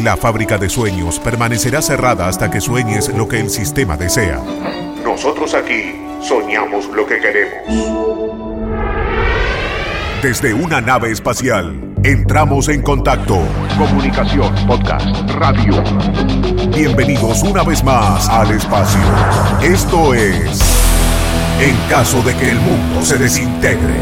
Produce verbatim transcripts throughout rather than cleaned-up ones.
La fábrica de sueños permanecerá cerrada hasta que sueñes lo que el sistema desea. Nosotros aquí soñamos lo que queremos. Desde una nave espacial, entramos en contacto. Comunicación, podcast, radio. Bienvenidos una vez más al espacio. Esto es En caso de que el mundo se desintegre.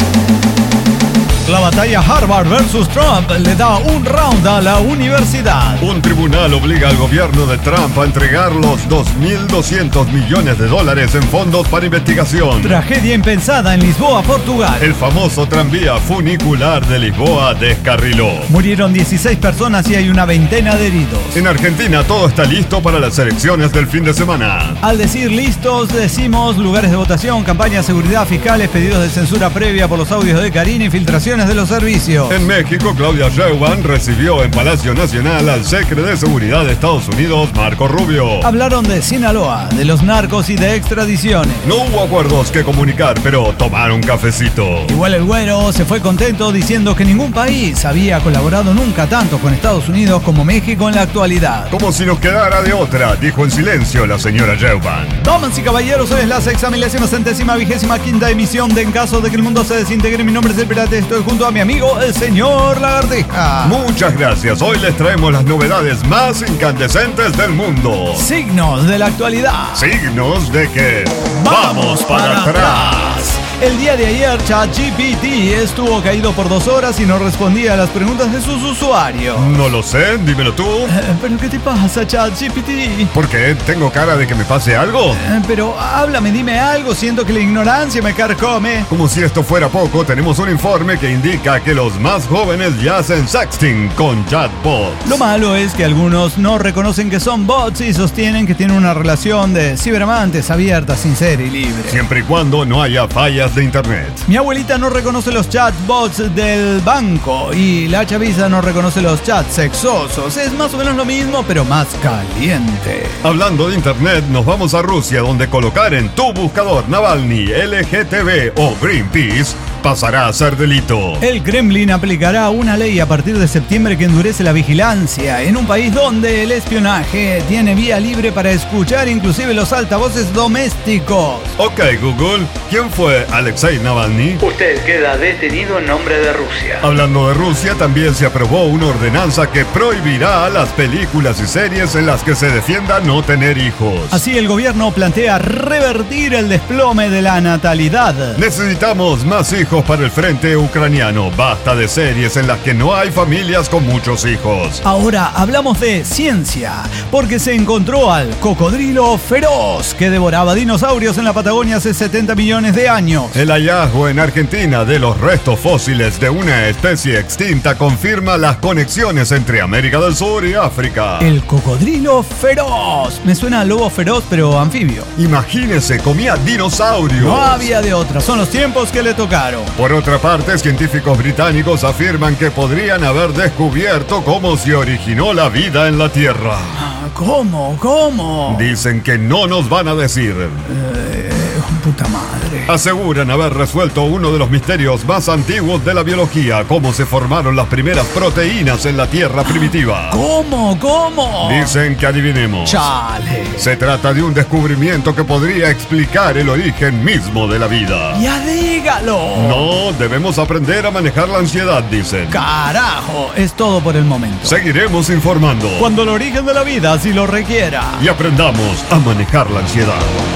La batalla Harvard versus Trump le da un round a la universidad. Un tribunal obliga al gobierno de Trump a entregar los dos mil doscientos millones de dólares en fondos para investigación. Tragedia impensada en Lisboa, Portugal. El famoso tranvía funicular de Lisboa descarriló. Murieron dieciséis personas y hay una veintena de heridos. En Argentina todo está listo para las elecciones del fin de semana. Al decir listos, decimos lugares de votación, campañas, seguridad, fiscales, pedidos de censura previa por los audios de Karina y filtraciones de los servicios. En México, Claudia Sheinbaum recibió en Palacio Nacional al secretario de Seguridad de Estados Unidos, Marco Rubio. Hablaron de Sinaloa, de los narcos y de extradiciones. No hubo acuerdos que comunicar, pero tomaron cafecito. Igual el güero se fue contento diciendo que ningún país había colaborado nunca tanto con Estados Unidos como México en la actualidad. Como si nos quedara de otra, dijo en silencio la señora Sheinbaum. Damas y caballeros, hoy es la sexamilésima centésima vigésima quinta emisión de En caso de que el mundo se desintegre. Mi nombre es el Pirata, estoy junto a mi amigo el señor Lagartija. Muchas gracias, hoy les traemos las novedades más incandescentes del mundo. Signos de la actualidad. Signos de que ¡vamos para atrás! El día de ayer, ChatGPT estuvo caído por dos horas y no respondía a las preguntas de sus usuarios. No lo sé, dímelo tú. Eh, ¿Pero qué te pasa, ChatGPT? ¿Por qué? ¿Tengo cara de que me pase algo? Eh, pero háblame, dime algo, siento que la ignorancia me carcome. Como si esto fuera poco, tenemos un informe que indica que los más jóvenes ya hacen sexting con chatbots. Lo malo es que algunos no reconocen que son bots y sostienen que tienen una relación de ciberamantes abierta, sincera y libre. Siempre y cuando no haya fallas de internet. Mi abuelita no reconoce los chatbots del banco y la chaviza no reconoce los chats sexosos. Es más o menos lo mismo, pero más caliente. Hablando de internet, nos vamos a Rusia, donde colocar en tu buscador Navalny, L G T B o Greenpeace pasará a ser delito. El Kremlin aplicará una ley a partir de septiembre que endurece la vigilancia en un país donde el espionaje tiene vía libre para escuchar inclusive los altavoces domésticos. Ok, Google, ¿quién fue Alexei Navalny? Usted queda detenido en nombre de Rusia. Hablando de Rusia, también se aprobó una ordenanza que prohibirá las películas y series en las que se defienda no tener hijos. Así el gobierno plantea revertir el desplome de la natalidad. Necesitamos más hijos para el frente ucraniano. Basta de series en las que no hay familias con muchos hijos. Ahora hablamos de ciencia, porque se encontró al cocodrilo feroz que devoraba dinosaurios en la Patagonia hace setenta millones de años. El hallazgo en Argentina de los restos fósiles de una especie extinta confirma las conexiones entre América del Sur y África. El cocodrilo feroz. Me suena a lobo feroz, pero anfibio. Imagínese, comía dinosaurios. No había de otra, son los tiempos que le tocaron. Por otra parte, científicos británicos afirman que podrían haber descubierto cómo se originó la vida en la Tierra. ¿Cómo? ¿Cómo? Dicen que no nos van a decir. Eh, puta madre. Aseguran haber resuelto uno de los misterios más antiguos de la biología, cómo se formaron las primeras proteínas en la Tierra primitiva. ¿Cómo? ¿Cómo? Dicen que adivinemos. Chale. Se trata de un descubrimiento que podría explicar el origen mismo de la vida. ¡Ya dígalo! No, debemos aprender a manejar la ansiedad, dicen. ¡Carajo! Es todo por el momento. Seguiremos informando. Cuando el origen de la vida así lo requiera. Y aprendamos a manejar la ansiedad.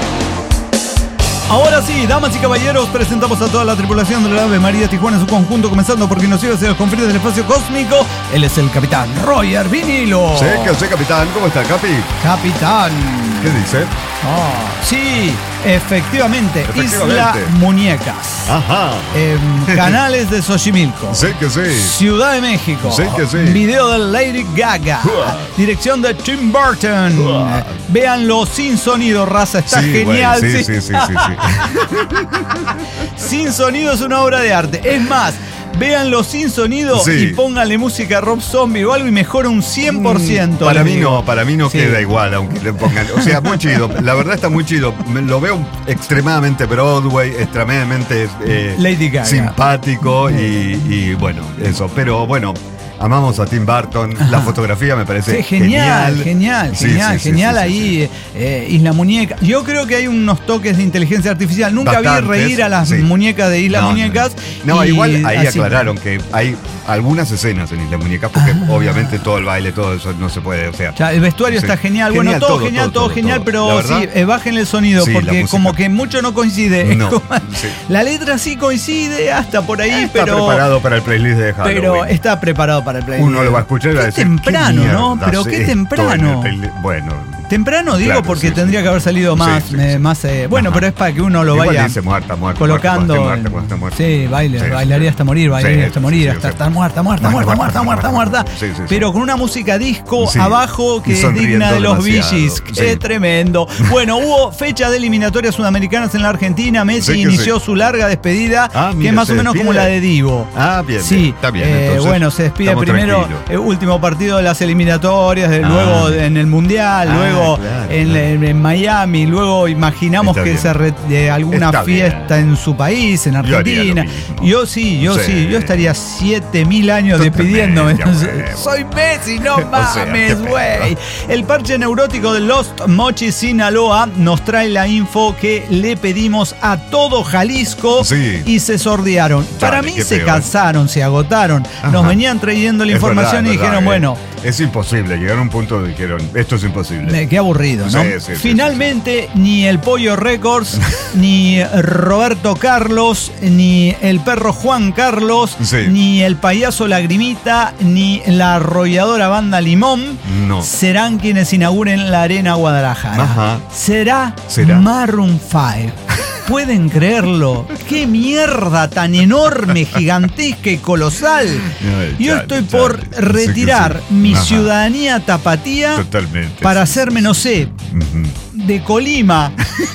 Ahora sí, damas y caballeros, presentamos a toda la tripulación de la nave María Tijuana en su conjunto, comenzando por quien nos lleva hacia los confines del espacio cósmico. Él es el capitán Roger Vinilo. Sí, que sé, capitán. ¿Cómo está, Capi? Capitán. ¿Qué dice? Oh, sí, efectivamente, Efectivamente. Isla Muñecas. Ajá. Eh, canales de Xochimilco. Sí que sí. Ciudad de México. Sí que sí. Video de Lady Gaga. Uah. Dirección de Tim Burton. Uah. Eh, Véanlo sin sonido, raza. Está Sí, genial. güey, sí, sí, sí, sí, sí. Sin sonido es una obra de arte. Es más, véanlo sin sonido Sí. y pónganle música Rob Zombie o algo y mejora un cien por ciento. Para le mí digo. no, para mí no Sí. queda igual, aunque le pongan. O sea, muy chido. La verdad está muy chido. Me- Lo veo extremadamente Broadway, extremadamente eh, Lady Gaga. simpático y, y bueno, eso. Pero bueno, Amamos a Tim Burton. La fotografía me parece sí, genial, genial. Genial, Sí, genial, sí, genial sí, sí, ahí, sí. Eh, Isla Muñeca. Yo creo que hay unos toques de inteligencia artificial. Nunca Bastantes, vi reír a las sí. muñecas de Isla No, Muñecas. No, no y igual ahí así. aclararon que hay algunas escenas en Isla Muñecas, porque obviamente todo el baile, todo eso no se puede, o sea. Ya, el vestuario sí. está genial, Genial, bueno, todo, todo, genial, todo, todo, todo, genial, todo. pero La verdad, sí, eh, bájenle el sonido, sí, la porque música. como que mucho no coincide. No, Como- sí. La letra sí coincide hasta por ahí, Está pero. preparado para el playlist de Halloween. Pero está preparado para el playlist. Uno lo va a escuchar y va a Qué decir. temprano, ¿qué ¿no? mierda Pero es qué esto temprano. en el playlist? Bueno. Temprano digo Claro, porque sí, tendría sí. que haber salido más, Sí, sí, eh, sí. más eh, bueno, Ajá. pero es para que uno lo Igual vaya dice muerta, muerta, colocando. muerta, muerta, muerta, muerta. Sí, baile, Sí, bailaría sí. hasta morir, bailaría Sí, hasta sí, morir, sí, hasta sí. estar muerta, muerta, muerta, muerta, muerta, muerta. Sí, sí, sí. Pero con una música disco Sí. abajo que Y es sonriendo digna de los Bee demasiado. Gees. Qué Sí. tremendo. Bueno, hubo fecha de eliminatorias sudamericanas en la Argentina. Messi Sí que inició sí. su larga despedida, Ah, que mira, es más se o menos como despide. la de Divo. Ah, bien, Sí, bien, está bien. eh, Entonces, bueno, se despide estamos primero, tranquilos. el último partido de las eliminatorias, de- Ah. luego en el Mundial, Ah, luego claro, en, claro. en- en Miami, luego imaginamos Está que bien. se re- de alguna Está fiesta bien. en su país, en Yo haría lo Argentina. mismo. Yo sí, yo sí, Sí. yo estaría siete mil años Totalmente, despidiéndome. ya, bueno. Soy Messi, no O sea, mames, qué güey. El parche neurótico de Lost Mochis Sinaloa nos trae la info que le pedimos a todo Jalisco Sí. y se sordearon. Para mí qué se feo, ¿eh? cansaron, se agotaron. Nos Ajá. venían trayendo la Es información verdad, y es verdad, dijeron, eh. bueno, Es imposible. Llegaron a un punto donde dijeron, esto es imposible. Eh, qué aburrido, ¿no? Sí, sí, sí, Finalmente, ni el Pollo Records, ni Roberto Carlos, ni el perro Juan Carlos, Sí. ni el payaso Lagrimita, ni la arrolladora banda Limón No. serán quienes inauguren la Arena Guadalajara. Ajá. Será, Será. Maroon cinco. ¿Pueden creerlo? ¡Qué mierda tan enorme, gigantesca y colosal! Ay, Yo chale, estoy por chale. retirar Sí que sí. mi Ajá. ciudadanía tapatía Totalmente. para sí, hacerme, sí, no sí. sé, Ujú. de Colima,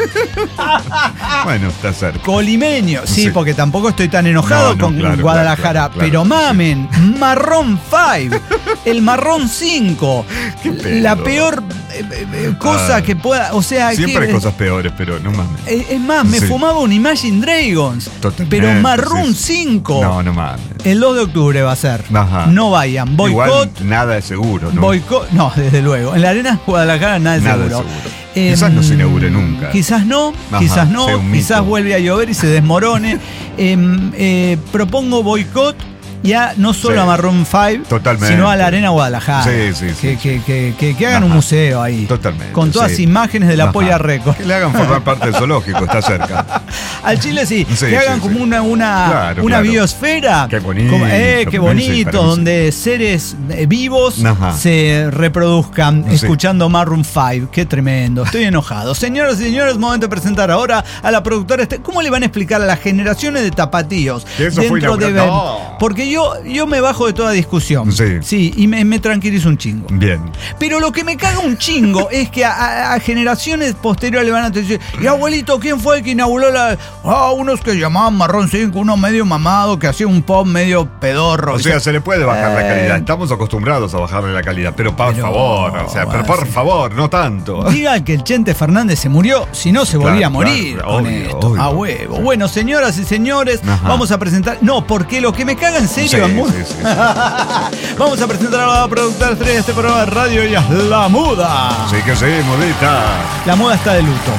Bueno, está cerca. colimeño. Sí, Sí. porque tampoco estoy tan enojado No, no, con claro, Guadalajara. claro, claro, pero claro, mamen, marrón cinco, el marrón cinco. Qué pedo. La peor eh, eh, cosa Ah. que pueda, o sea, Siempre que, hay cosas peores, pero no mames. eh, es más, me Sí. fumaba un Imagine Dragons, Totalmente, pero marrón sí. cinco. No, no mames. El dos de octubre va a ser. Ajá. No vayan, boicot. Igual nada es seguro, ¿no? Boicot, no, desde luego. En la Arena Guadalajara nada es Nada seguro. es seguro. Quizás no se inaugure nunca. Quizás no, Ajá, quizás no, sea un quizás mito. vuelve a llover y se desmorone. Em, eh, propongo boicot ya no solo Sí. a Marrón cinco, Totalmente. sino a la Arena Guadalajara. Sí, sí, sí, Que, sí. que, que, que- que hagan Ajá. un museo ahí. Totalmente, Con todas sí. imágenes de la Ajá. Polla Record. Que le hagan formar parte del zoológico, está cerca. Al Chile sí, Sí, que hagan sí, como sí. una, una, Claro, una claro. biosfera. Qué bonito, Como- eh, qué sí, bonito, para mí sí. donde seres eh, vivos Ajá. se reproduzcan Sí. escuchando Maroon cinco. Qué tremendo, estoy enojado. Señoras y señores, momento de presentar ahora a la productora. este- ¿Cómo le van a explicar a las generaciones de tapatíos? Que eso fue dentro de inaugurado. ver- Porque yo, yo me bajo de toda discusión. Sí. Sí, y me, me tranquilizo un chingo. Bien. Pero lo que me caga un chingo es que a, a- a generaciones posteriores le van a decir, y abuelito, ¿quién fue el que inauguró la...? Ah, unos que llamaban Marrón cinco, uno medio mamado, que hacía un pop medio pedorro. O sea, se le puede bajar la Eh, calidad. Estamos acostumbrados a bajarle la calidad, pero por Pero, favor, o sea, pero por bueno, sí. favor, no tanto. Digan que el Chente Fernández se murió, si no se Claro, volvía a claro, morir claro, con obvio, esto. obvio. A huevo. Bueno, señoras y señores, Ajá. vamos a presentar... No, porque lo que me caga en serio... Sí, es mu- sí, sí, sí. Vamos a presentar a la productora estrella de este programa de radio, y es La Muda. Sí que sí, mudita. La Muda está de luto.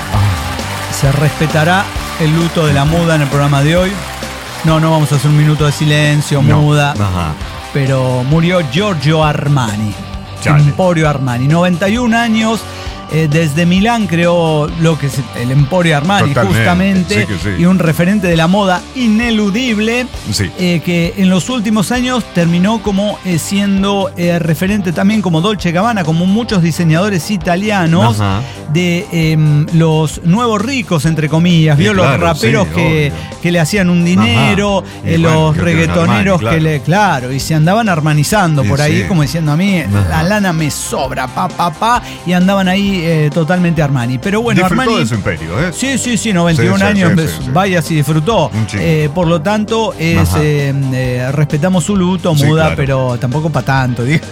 Se respetará el luto de la Muda en el programa de hoy. No, no vamos a hacer un minuto de silencio, No. Muda. Ajá. Pero murió Giorgio Armani. Chale. Emporio Armani. noventa y un años. eh, desde Milán creó lo que es el Emporio Armani, Totalmente, justamente. sí que sí. Y un referente de la moda ineludible. Sí. eh, que en los últimos años terminó como eh, siendo eh, referente también como Dolce Gabbana, como muchos diseñadores italianos Ajá. de em, los nuevos ricos, entre comillas, Sí, vio claro, los raperos sí, que, obvio. que le hacían un dinero, Ajá. Y eh, bueno, los que tienen reggaetoneros Armani, que le, claro, y se andaban armanizando Sí, por ahí, sí. como diciendo a mí, Ajá. la lana me sobra, pa, pa, pa, y andaban ahí sí, eh, totalmente Armani. Pero bueno, disfrutó Armani. de su imperio, ¿eh? Sí, sí, sí, noventa y un sí, sí, años, sí, sí, sí. vaya si disfrutó. Eh, por lo tanto, es, eh, eh, respetamos su luto, sí, muda, claro. pero tampoco para tanto. Digo.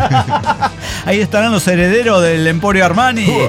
Ahí estarán los herederos del Emporio Armani, eh,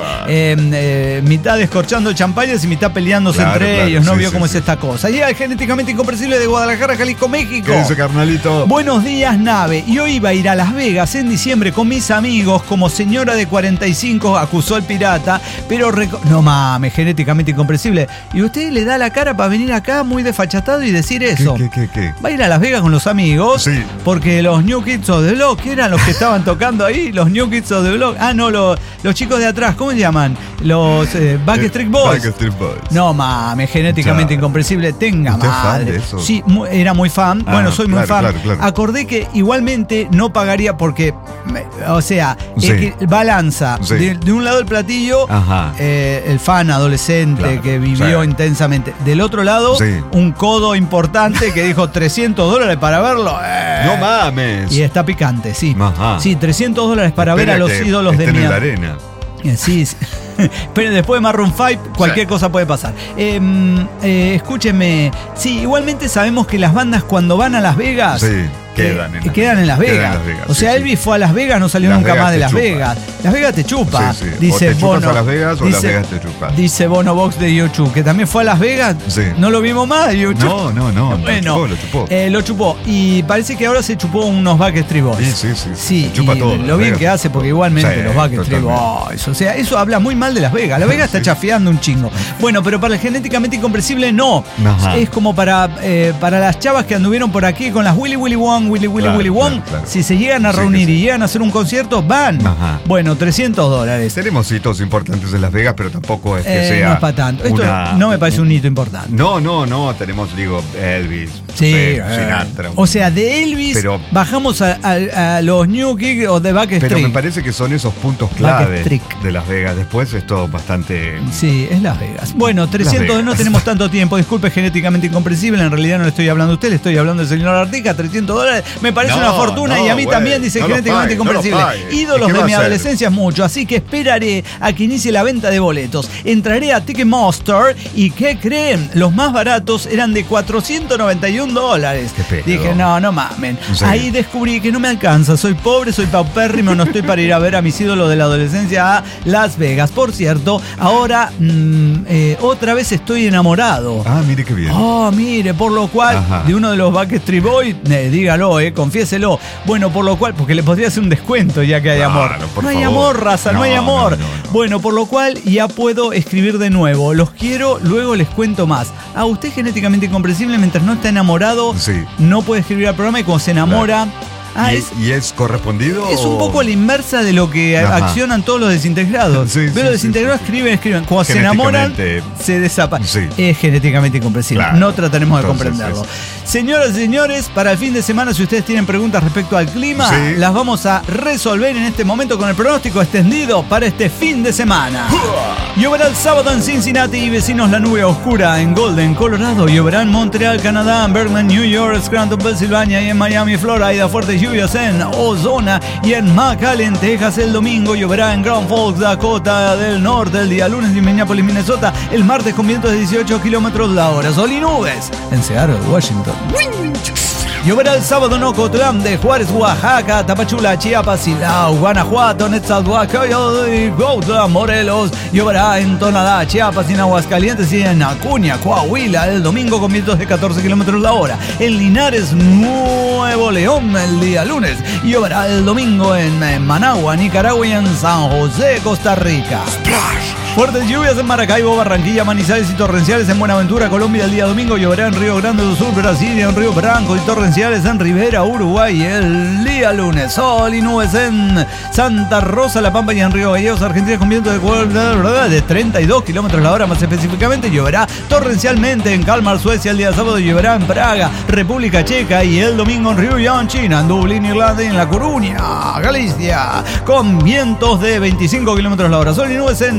eh, mitad descorchando champañas y mitad peleándose Claro, entre claro, ellos. No sí, vio sí, cómo sí. es esta cosa. Y el genéticamente incomprensible de Guadalajara, Jalisco, México. ¿Qué dice, carnalito? Buenos días, nave. Y hoy iba a ir a Las Vegas en diciembre con mis amigos. Como señora de cuarenta y cinco acusó al pirata, pero reco- no mames, genéticamente incomprensible. Y usted le da la cara para venir acá muy desfachatado y decir eso. ¿Qué, qué, qué, qué? Va a ir a Las Vegas con los amigos, Sí. porque los New Kids of the Block, ¿qué eran los que estaban tocando ahí? Los New Kids of the Block. Ah, no, los, los chicos de atrás, ¿cómo se llaman? Los eh, Backstreet Boys. Backstreet Boys. No mames, genéticamente Claro. incomprensible. Tenga ¿Usted es fan madre. de eso? Sí, mu- era muy fan. Ah, bueno, soy muy claro, fan. claro, claro. Acordé que igualmente no pagaría porque, me- o sea, Sí. es que balanza Sí. de, de un lado el platillo, Ajá. eh, el fan adolescente Claro, que vivió sí. intensamente. Del otro lado, Sí. un codo importante que dijo trescientos dólares para verlo. Eh. No mames. Y está picante, sí. Ajá. Sí, trescientos dólares para ver a Espera los que ídolos de estén mi en la arena. Eh, Sí, sí. Pero después de Maroon cinco, cualquier Sí. cosa puede pasar. Eh, eh, escúcheme. Sí, igualmente sabemos que las bandas cuando van a Las Vegas. Sí, eh, quedan en Las quedan en Las Vegas. Vegas. Quedan en Las Vegas, O sea, sí, Elvis sí. fue a Las Vegas, no salió Las nunca Vegas más de te Las chupa. Vegas. Las Vegas te chupa. Sí, sí. O Dice te chupas Bono. a Las Vegas o Las dice- Vegas te chupas. Dice Bono Box de YouTube, que también fue a Las Vegas. Sí. No lo vimos más de YouTube. No, no, no. Bueno, Lo chupó, lo chupó. eh, lo chupó. Y parece que ahora se chupó unos Backstreet Boys. Sí, sí, sí. Sí, Chupa y todo, lo Las bien Vegas. que hace, porque igualmente Sí, los Backstreet totalmente. Boys. O sea, eso habla muy mal de Las Vegas. Las Vegas está chafeando un chingo. Bueno, pero para el genéticamente incomprensible, no. Ajá. Es como para, eh, para las chavas que anduvieron por aquí con las Willy Willy Wong, Willy Willy Claro, Willy Wong. claro, claro. Si se llegan a Sí, reunir que sí. y llegan a hacer un concierto, van. Ajá. Bueno, trescientos dólares. Tenemos hitos importantes en Las Vegas, pero tampoco es que Eh, sea. no es para tanto. Esto una- no me parece un hito importante. No, no, no. Tenemos, digo, Elvis. Sí, eh, eh, Sinatra. o sea, de Elvis Pero- bajamos a, a- a los New Kids o de Backstreet. Pero me parece que son esos puntos clave Backstreet. de Las Vegas. Después es todo bastante. Sí, es Las Vegas. Bueno, trescientos, Vegas. no tenemos tanto tiempo. Disculpe, genéticamente incomprensible. En realidad no le estoy hablando a usted, le estoy hablando al señor Artica. trescientos dólares me parece No, una fortuna no, y a mí güey, también, dice no lo genéticamente pague, no lo incomprensible. pague. ¿Y Ídolos qué de va mi a hacer? adolescencia es mucho, así que esperaré a que inicie la venta de boletos. Entraré a Ticketmaster y ¿qué creen? Los más baratos eran de cuatrocientos noventa y un dólares. Qué pedo. Dije, no, no mamen. Sí. Ahí descubrí que no me alcanza. Soy pobre, soy paupérrimo, no estoy para ir a ver a mis ídolos de la adolescencia a Las Vegas. Por cierto, ahora mm, eh, otra vez estoy enamorado. Ah, mire qué bien. Oh, mire, por lo cual, Ajá. de uno de los Backstreet Boys, eh, dígalo, eh, confiéselo. Bueno, por lo cual, porque le podría hacer un descuento ya que hay Claro, amor. por No hay favor. amor, raza, no, No, hay no, amor. no, no. Bueno, por lo cual ya puedo escribir de nuevo. Los quiero, luego les cuento más. A usted genéticamente incomprensible, mientras no está enamorado, Sí. no puede escribir al programa y cuando se enamora. Ah, ¿Y, es, y es correspondido? es un o- poco la inversa de lo que Ajá. accionan todos los desintegrados. Sí, Pero sí, los sí, desintegrados sí, sí. escriben, escriben. Cuando se enamoran, Genéticamente- se desaparecen. Sí. Es genéticamente incomprensible. Claro. No trataremos de Entonces, comprenderlo. es- Señoras y señores, para el fin de semana, si ustedes tienen preguntas respecto al clima, Sí. las vamos a resolver en este momento con el pronóstico extendido para este fin de semana. Lloverá el sábado en Cincinnati y vecinos la nube oscura en Golden, Colorado. Lloverá en Montreal, Canadá, en Bergman, New York, Scranton, Pensilvania y en Miami, Florida. Fuertes lluvias en Ozona y en McAllen, Texas. El domingo lloverá en Grand Forks, Dakota del Norte. El día lunes en Minneapolis, Minnesota. El martes con vientos de dieciocho kilómetros la hora. Sol y nubes en Seattle, Washington. Lloverá el sábado en Ocotlán de Juárez, Oaxaca, Tapachula, Chiapas, Silao, Guanajuato, Nezahualcóyotl y Cuautla, Morelos. Lloverá en Tonalá, Chiapas, en Aguascalientes y en Acuña, Coahuila, el domingo con vientos de catorce kilómetros la hora. En Linares, Nuevo León, el día lunes. Lloverá el domingo en, en Managua, Nicaragua y en San José, Costa Rica. Fuertes lluvias en Maracaibo, Barranquilla, Manizales y torrenciales en Buenaventura, Colombia. El día domingo lloverá en Río Grande do Sul, Brasil, y en Río Branco y torrenciales en Rivera, Uruguay. El día lunes, sol y nubes en Santa Rosa, La Pampa y en Río Gallegos, Argentina, con viento de, de treinta y dos kilómetros la hora. Más específicamente, lloverá torrencialmente en Kalmar, Suecia. El día sábado lloverá en Praga, República Checa, y el domingo en Ryuyan, China, en Dublín, Irlanda y en La Coruña, Galicia, con vientos de veinticinco kilómetros la hora. Sol y nubes en Neuchâtel,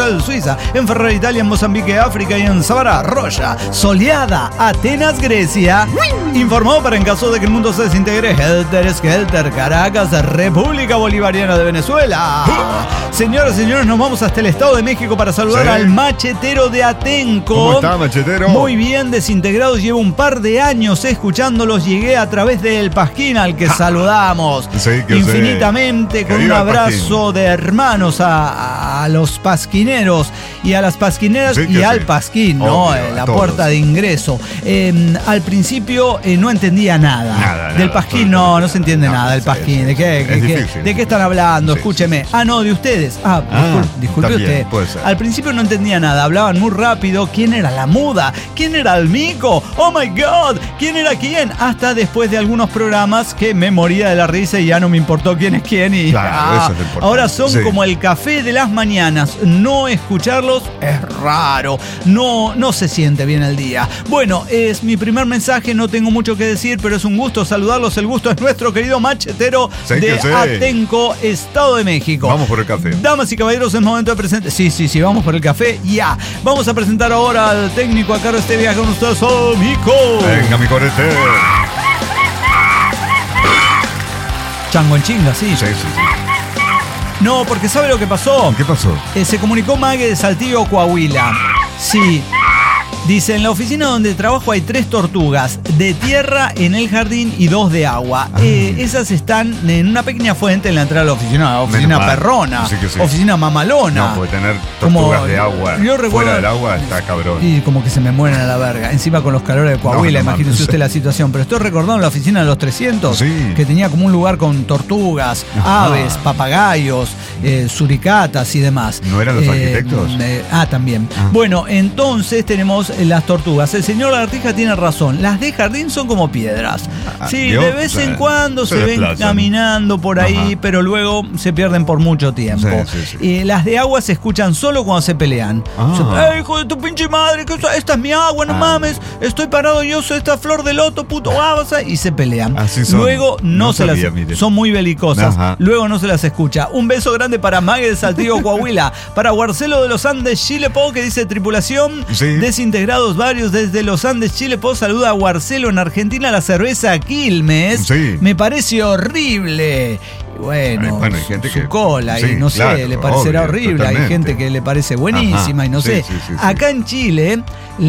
Bruselas, Suiza, en Ferrara, Italia, en Mozambique, África y en Sabara, Roya, soleada, Atenas, Grecia. Informado para en caso de que el mundo se desintegre, Helter Skelter, Caracas, República Bolivariana de Venezuela. Señoras y señores, nos vamos hasta el Estado de México para saludar sí. al machetero de Atenco. ¿Cómo está, machetero? Muy bien, desintegrados, llevo un par de años escuchándolos, llegué a través del Pasquín al que saludamos sí, que infinitamente sé. con un abrazo de hermanos a, a los pasquineros y a las pasquineras sí, y al sí. Pasquín, ¿no? Obvio, la todos. Puerta de ingreso. Eh, al principio eh, no entendía nada. Nada del nada, Pasquín no, no se entiende no, nada del Pasquín. Sí, ¿De qué, qué, qué, ¿De qué están hablando? Sí, Escúcheme. Sí, sí. Ah, no, de ustedes. Ah, ah disculpe, disculpe usted. Al principio no entendía nada, hablaban muy rápido. ¿Quién era la muda? ¿Quién era el mico? Oh my God, ¿quién era quién? Hasta después de algunos programas que me moría de la risa y ya no me importó quién es quién. Y claro, ah, eso es lo importante. Ahora son sí. como el café de las mañanas. No escucharlos es raro. No, no se siente bien el día. Bueno, es mi primer mensaje, no tengo mucho que decir, pero es un gusto saludarlos. El gusto es nuestro, querido machetero sí, de sí. Atenco, Estado de México. Vamos por el café. Damas y caballeros, es momento de presentar. Sí, sí, sí, vamos por el café. Ya. Vamos a presentar ahora al técnico a cargo de este viaje con ustedes, oh, Mico. Venga, mi corete. Chango en chinga, sí. Sí, sí, sí. No, porque ¿sabe lo que pasó? ¿Qué pasó? Eh, se comunicó Mague de Saltillo, Coahuila. Sí. Dice, en la oficina donde trabajo hay tres tortugas de tierra en el jardín y dos de agua. Ah. Eh, esas están en una pequeña fuente en la entrada de la oficina. Oficina Menos perrona, sí sí. oficina mamalona. No, puede tener tortugas como, de agua yo recuerdo, fuera del agua está cabrón. Y como que se me mueren a la verga. Encima con los calores de Coahuila, no, no, imagínese no, usted la situación. Pero estoy recordando la oficina de los trescientos, sí. que tenía como un lugar con tortugas, Ajá. aves, papagayos, eh, suricatas y demás. ¿No eran los eh, arquitectos? Eh, ah, también. Ah. Bueno, entonces tenemos las tortugas. El señor Lagartija tiene razón. Las de jardín son como piedras. Sí, ¿Yo? de vez sí. en cuando se, se ven caminando por ahí, Ajá. pero luego se pierden por mucho tiempo. Sí, sí, sí. Eh, las de agua se escuchan solo cuando se pelean. Ah. ¡Ey, hijo de tu pinche madre! Esta es mi agua, no ah. mames. Estoy parado yo, soy esta flor de loto, puto babasa. Y se pelean. Así son. Luego no, no se sabía, las... Mire. Son muy belicosas. Ajá. Luego no se las escucha. Un beso grande para Mague de Saltillo, Coahuila. Para Guarcelo de los Andes, Chile Po, que dice tripulación. Sí. Desintegrados varios desde los Andes, Chile Po. Saluda a Guarcelo en Argentina. La cerveza Quilmes. Sí. Me parece horrible. Bueno, Ay, bueno, hay gente su que, cola, sí, y no sé, claro, le parecerá obvio, horrible. totalmente. Hay gente que le parece buenísima. Ajá, y no sí, sé. Sí, sí, sí. Acá en Chile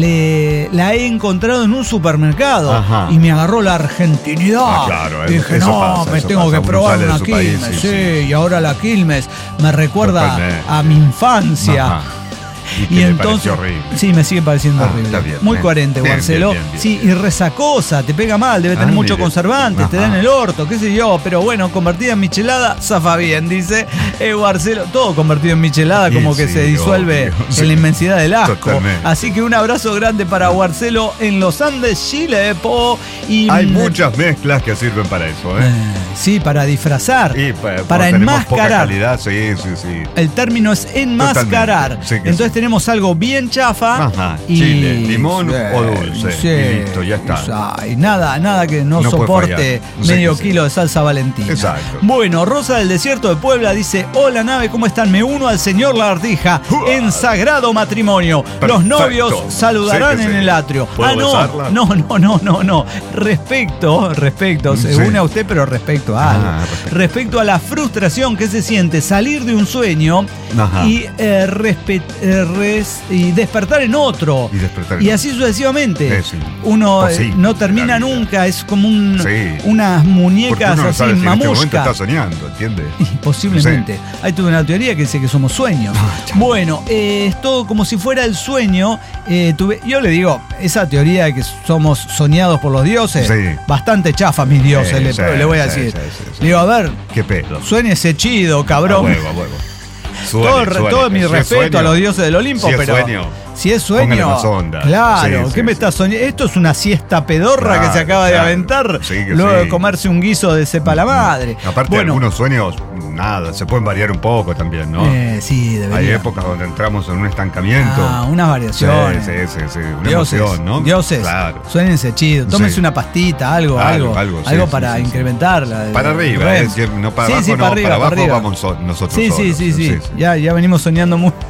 le, la he encontrado en un supermercado. Ajá. Y me agarró la argentinidad. Ah, claro, y dije, eso no, pasa, me eso tengo pasa. que probar una Quilmes. País, sí, sí, sí. Y ahora la Quilmes me recuerda Totalmente. a mi infancia. Ajá. Y, y entonces, horrible. sí, me sigue pareciendo ah, horrible. Bien, Muy bien, coherente, bien, Guarcelo. Bien, bien, bien, sí, bien. y resacosa, te pega mal, debe tener ah, mucho mire. conservantes, Ajá. te da en el orto, qué sé yo. Pero bueno, convertida en michelada, zafa bien, dice eh, Guarcelo. Todo convertido en michelada, como sí, que sí, se disuelve obvio, sí. en la inmensidad del asco. Totalmente. Así que un abrazo grande para Guarcelo en los Andes, Chile, Po. Y, hay muchas mezclas que sirven para eso, ¿eh? eh sí, para disfrazar, y, pues, para enmascarar. Poca calidad, sí, sí, sí. El término es enmascarar. Sí, Entonces sí. tenemos algo bien chafa. Ajá, y chile, limón sí, o dulce. Sí, y listo, ya está. Y nada, nada que no, no soporte sí, medio sí, kilo sí. de salsa valentina. Exacto. Bueno, Rosa del Desierto de Puebla dice: hola nave, ¿cómo están? Me uno al señor Lagartija en sagrado matrimonio. Perfecto. Los novios saludarán sí, en sí. el atrio. Ah, no, besarla? no, no, no, no, no. Respecto, respecto, se sí. une a usted, pero respecto a algo. Ah, respecto. respecto a la frustración que se siente salir de un sueño Ajá. y, eh, respet, eh, res, y despertar en otro. Y, despertar y así sucesivamente. Eh, sí. Uno eh, no termina nunca, es como un, sí. unas muñecas no así, sabe si mamushka. en este momento está soñando, ¿entiendes? Posiblemente. Sí. Hay toda una teoría que dice que somos sueños. Ah, bueno, eh, es todo como si fuera el sueño. Eh, tuve, yo le digo, esa teoría de que somos soñados por los dioses, sí. bastante chafa, mis dioses, sí, le, sí, le voy a sí, decir. Sí, sí, sí. Le digo, a ver, qué pedo. Suéñese chido, cabrón. A huevo, a huevo. Suene, todo, suene. todo mi si respeto a los dioses del Olimpo, si pero es sueño, si es sueño, onda. claro, sí, ¿qué sí, me sí. está soñando? Esto es una siesta pedorra claro, que se acaba claro. de aventar sí, luego sí. de comerse un guiso de sepa la madre. Aparte, bueno, algunos sueños, nada, se pueden variar un poco también, ¿no? Eh, sí, debería. Hay épocas donde entramos en un estancamiento. Ah, unas variaciones. Sí, sí, sí, sí. Una dioses, emoción, ¿no? Dioses, claro. Suénense chido. Tómense sí. una pastita, algo, algo, algo, algo, sí, algo sí, para sí, sí, incrementarla. Para arriba, eh, no para sí, abajo, sí, no, para, arriba, para abajo para arriba. vamos so, nosotros sí, solos. Sí, sí, sí, sí, sí. sí. Ya, ya venimos soñando mucho.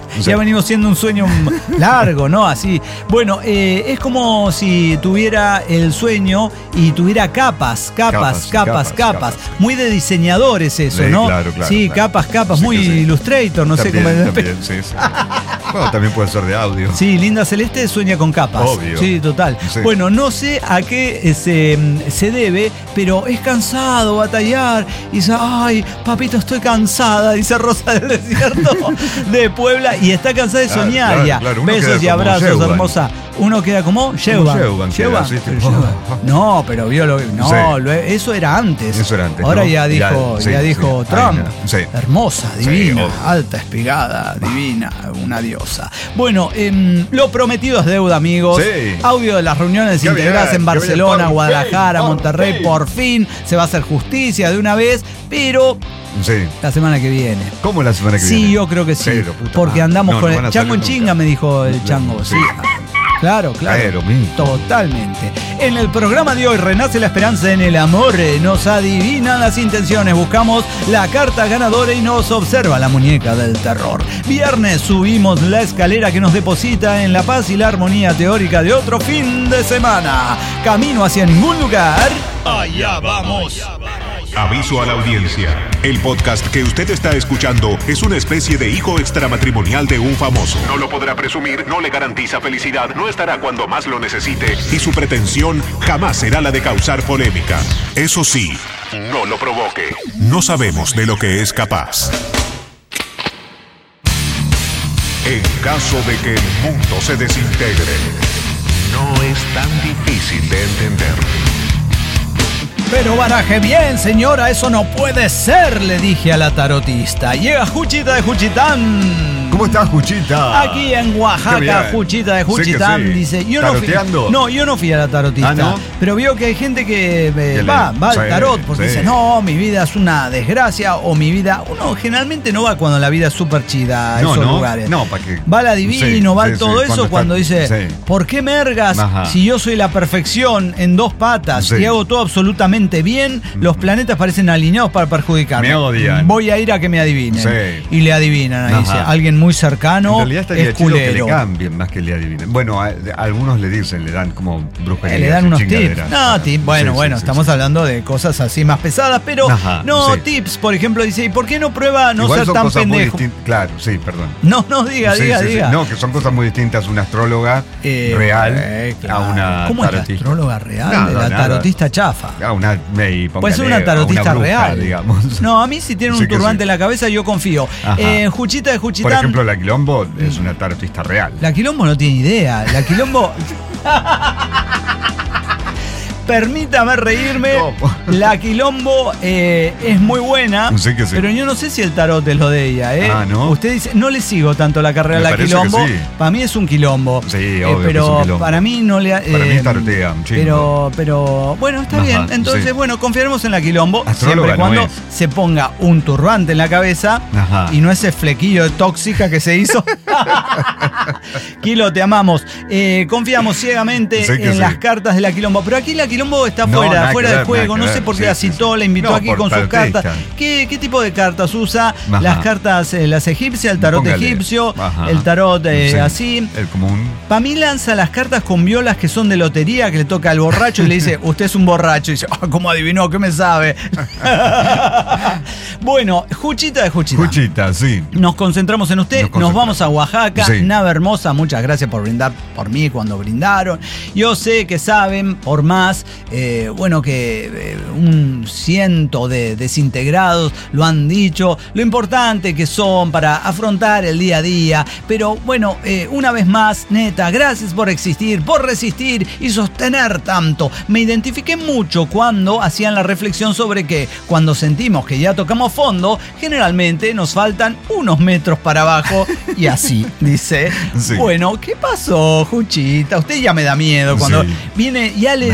Ya venimos siendo un sueño largo, ¿no? Así. Bueno, eh, es como si tuviera el sueño y tuviera capas, capas, capas, capas. capas. capas. Muy de diseñadores eso, sí, ¿no? Claro, claro. Sí, claro. capas, capas, Sí, muy sí. Illustrator, no También, sé cómo. También, sí, sí. Bueno, también puede ser de audio. Sí, Linda Celeste sueña con capas. Obvio. Sí, total. Sí. Bueno, no sé a qué se, se debe, pero es cansado batallar. Y dice, ay, papito, estoy cansada, dice Rosa del Desierto de Puebla. Y está cansada de Claro, soñar claro, ya. claro. Uno Besos y queda como abrazos, Sheuban. hermosa. Uno queda como Sheuban. Sheuban queda, Sheuban. sí, Pero tipo, Sheuban. oh, oh. No, pero vio lo No, Sí. lo- eso era antes. Eso era antes, Ahora ¿no? ya dijo, Ya, sí, ya dijo sí. Trump. Ay, no. Sí. Hermosa, Sí, divina, obvio. alta, espigada, divina, una diosa. Bueno, eh, lo prometido es deuda, amigos. Sí. Audio de las reuniones Qué integradas bien, en qué bien. Barcelona, Por Guadalajara, fin, por Monterrey, fin. por fin. Se va a hacer justicia de una vez, pero Sí. la semana que viene. ¿Cómo la semana que Sí, viene? yo creo que sí. Pero, puta porque madre. andamos No, con no el van a chango en salir chinga, nunca. me dijo el chango. Sí. Claro, claro. Pero, mi. Totalmente. En el programa de hoy renace la esperanza en el amor. Nos adivinan las intenciones. Buscamos la carta ganadora y nos observa la muñeca del terror. Viernes subimos la escalera que nos deposita en la paz y la armonía teórica de otro fin de semana. Camino hacia ningún lugar. Allá vamos. Aviso a la audiencia. El podcast que usted está escuchando es una especie de hijo extramatrimonial de un famoso. No lo podrá presumir, no le garantiza felicidad, no estará cuando más lo necesite y su pretensión jamás será la de causar polémica. Eso sí, no lo provoque. No sabemos de lo que es capaz. En caso de que el mundo se desintegre, no es tan difícil de entender. Pero baraje bien, señora, eso no puede ser, le dije a la tarotista. Llega Juchita de Juchitán. ¿Cómo estás, Juchita? Aquí en Qué Oaxaca, bien. Juchita de Sí que Juchitán sí. dice, yo no fui, ¿Taroteando? no, yo no fui a la tarotista, ¿Ah, no? pero veo que hay gente que eh, Que le- va, va sí, al tarot porque sí. dice, no, mi vida es una desgracia o mi vida, uno generalmente no va cuando la vida es súper chida a No, esos no, lugares. no, para que- Va al adivino, sí, va sí, al todo sí, eso cuando cuando, está- dice, sí. ¿por qué mergas Ajá. si yo soy la perfección en dos patas Sí. y hago todo absolutamente bien? Los planetas parecen alineados para perjudicarme. Me odian. Voy a ir a que me adivinen. Sí. Y le adivinan, ahí Ajá. dice, alguien muy cercano. En realidad estaría es chido que le culero. cambien más que le adivinen. Bueno, a, a algunos le dicen, le dan como brujería. Eh, le dan unos tips. chingaderas. No, tips. Bueno, Sí, bueno, sí, sí, estamos sí. hablando de cosas así más pesadas, pero Ajá, no, sí. tips, por ejemplo, dice, ¿y por qué no prueba no Igual ser son tan cosas muy pendejo? distintas. Claro, sí, perdón. No, no, diga, Sí, diga, sí, sí. diga. No, que son cosas muy distintas una astróloga Eh, real eh, claro. a una ¿Cómo es la tarotista. astróloga real? Nada, de la nada. tarotista chafa. A una, me, Puede ser póngale, una a tarotista bruja, real. digamos. No, a mí si tiene un Sí que turbante sí. en la cabeza yo confío. Ajá. Eh, Juchita de Por Juchitán. ejemplo, la Quilombo es una tarotista real. La Quilombo no tiene idea. La Quilombo. Permítame reírme. ¿Cómo? La Quilombo eh, es muy buena. Sí que sí. Pero yo no sé si el tarot es lo de ella, ¿eh? Ah, ¿no? Usted dice, no le sigo tanto la carrera Me a la parece que Quilombo. sí. Para mí es un quilombo. Sí, Eh, obvio que pero es un quilombo. para mí no le. Para mí tarotea un chingo. Pero, pero, bueno, está Ajá, bien. Entonces, sí. bueno, confiaremos en la Quilombo. Astróloga siempre y cuando no es. se ponga un turbante en la cabeza. Ajá. Y no ese flequillo de tóxica que se hizo. Quilo, te amamos. Eh, confiamos ciegamente Sí que en sí. las cartas de la Quilombo. Pero aquí la Quilombo está No, fuera, nada fuera que de ver, juego. nada No que sé ver. por qué Sí, la sí, citó, sí. la invitó No, aquí por con sus tarotista. cartas. ¿Qué, ¿Qué tipo de cartas usa? Ajá. Las cartas, eh, las egipcias, el tarot Póngale. egipcio, Ajá. el tarot eh, Sí. así. El común. Para mí lanza las cartas con violas que son de lotería, que le toca al borracho y le dice, usted es un borracho. Y dice, ah, ¿cómo adivinó? ¿Qué me sabe? Bueno, Juchita de Juchita. Juchita, sí. Nos concentramos en usted, Nos nos, concentramos. vamos a Oaxaca, Sí. Nava hermosa, muchas gracias por brindar por mí cuando brindaron. Yo sé que saben, por más, eh, bueno, que eh, un ciento de desintegrados lo han dicho, lo importante que son para afrontar el día a día, pero bueno, eh, una vez más, neta, gracias por existir, por resistir y sostener tanto. Me identifiqué mucho cuando hacían la reflexión sobre que cuando sentimos que ya tocamos fondo, generalmente nos faltan unos metros para abajo y así, dice. Sí. Bueno, ¿qué pasó, Juchita? Usted ya me da miedo cuando Sí. viene, ya le, Ajá.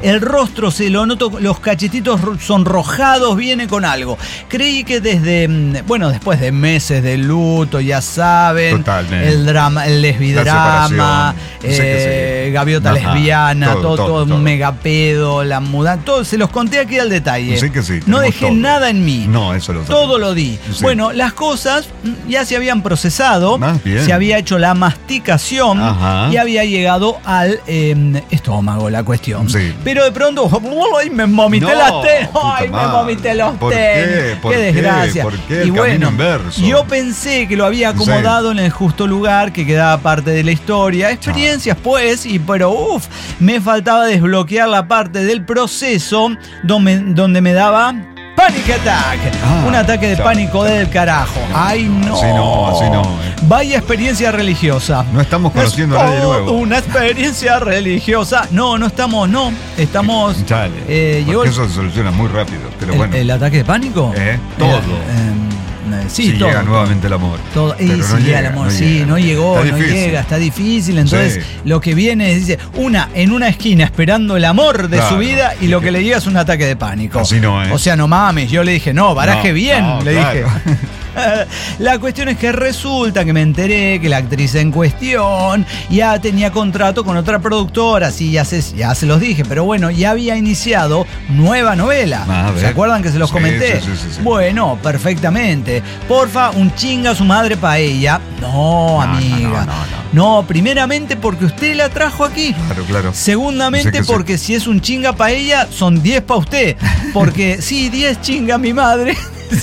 el rostro se lo noto, los cachetitos sonrojados, viene con algo. Creí que desde, bueno, después de meses de luto, ya saben, Totalmente. el drama, el lesbidrama, eh, sí. gaviota Ajá. lesbiana, todo, todo, todo, todo, todo. un megapedo, la mudanza, todo, se los conté aquí al detalle. Sí que sí. No dejé todo. nada en mí. No, eso lo Todo lo di. Sí. Bueno, las cosas ya se habían procesado, se había hecho la masticación Ajá. y había llegado al eh, estómago la cuestión. Sí. Pero de pronto, ¡ay, me vomité no, las tenis! ¡Ay, me vomité los ¿Por tenis! Qué? ¿Por ¡Qué desgracia! ¿Por qué? El y bueno, inverso. yo pensé que lo había acomodado sí. en el justo lugar, que quedaba parte de la historia. Experiencias, pues, y pero uff, me faltaba desbloquear la parte del proceso donde, donde me daba Panic Attack, ah, un ataque de ya, pánico ya, del carajo. Ay, no. Así no, así no. Vaya experiencia religiosa. No estamos conociendo a nadie nuevo. Una experiencia religiosa. No, no estamos, no. Estamos. Chale. Eh, porque eso se soluciona muy rápido. Pero el, bueno. ¿El ataque de pánico? Eh, todo. Eh, eh, Sí, si todo, llega nuevamente el amor. Todo, y pero si no llega llega el amor, no sí, llega. no llegó, Está no difícil. llega, está difícil. Entonces, sí. lo que viene es, dice, una en una esquina esperando el amor de claro, su vida y lo que, que le llega es un ataque de pánico. Así no es. O sea, no mames, yo le dije, no, baraje no, bien, no, le claro. dije. La cuestión es que resulta que me enteré que la actriz en cuestión ya tenía contrato con otra productora, sí, ya se, ya se los dije, pero bueno, ya había iniciado nueva novela. ¿Se acuerdan que se los sí, comenté? Sí, sí, sí, sí. Bueno, perfectamente. Porfa, un chinga a su madre pa' ella. No, no amiga. No, no, no, no. no, primeramente porque usted la trajo aquí. Claro, claro. Segundamente sí porque sí. si es un chinga pa' ella, son diez pa' usted. Porque sí, diez chinga a mi madre.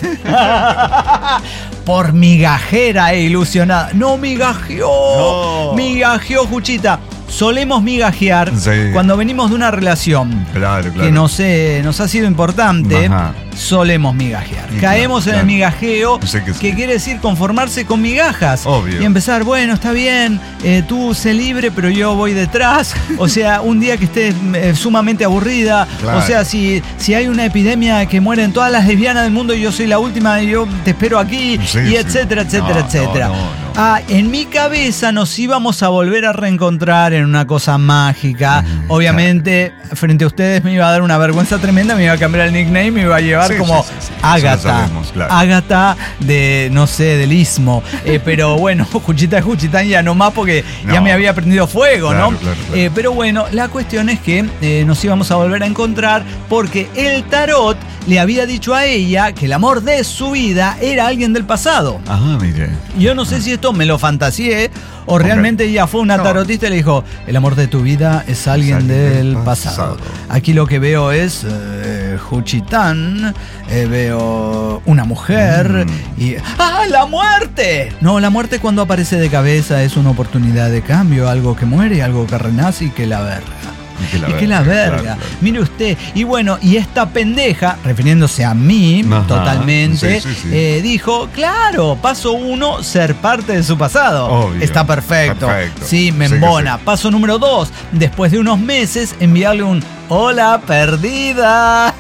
Por migajera e ilusionada. No migajeó. No. Migajeó, Juchita. Solemos migajear sí. cuando venimos de una relación claro, claro. que nos, eh, nos ha sido importante. Ajá. Solemos migajear. Y Caemos claro, en claro. el migajeo, sé que, que quiere decir conformarse con migajas. Obvio. Y empezar, bueno, está bien, eh, tú sé libre, pero yo voy detrás. O sea, un día que estés eh, sumamente aburrida. Claro. O sea, si, si hay una epidemia que mueren todas las lesbianas del mundo y yo soy la última y yo te espero aquí, sí, y etcétera, sí. etcétera, no, etcétera. No, no, no. Ah, en mi cabeza nos íbamos a volver a reencontrar en una cosa mágica. Mm, Obviamente, claro. frente a ustedes me iba a dar una vergüenza tremenda, me iba a cambiar el nickname, me iba a llevar sí, como sí, sí, sí. Ágata. Claro. Ágata de, no sé, del Istmo. Eh, pero bueno, Juchita es Juchita ya nomás porque no. ya me había prendido fuego, claro, ¿no? Claro, claro. Eh, pero bueno, la cuestión es que eh, nos íbamos a volver a encontrar porque el tarot le había dicho a ella que el amor de su vida era alguien del pasado. Ajá, mire. Yo no sé ah. si esto me lo fantaseé o realmente okay. ella fue una tarotista y le dijo, el amor de tu vida es alguien, es alguien del, del pasado. pasado. Aquí lo que veo es eh, Juchitán, eh, veo una mujer mm. y... ¡Ah, la muerte! No, la muerte cuando aparece de cabeza es una oportunidad de cambio, algo que muere, algo que renace y que la verga. Y que la y verga, que la verga. Claro, claro. Mire usted. Y bueno, y esta pendeja, refiriéndose a mí Ajá, totalmente, sí, sí, sí. Eh, dijo, claro, paso uno, ser parte de su pasado. Obvio, Está perfecto. perfecto. Sí, me embona. Sí. Paso número dos, después de unos meses, enviarle un hola, perdida.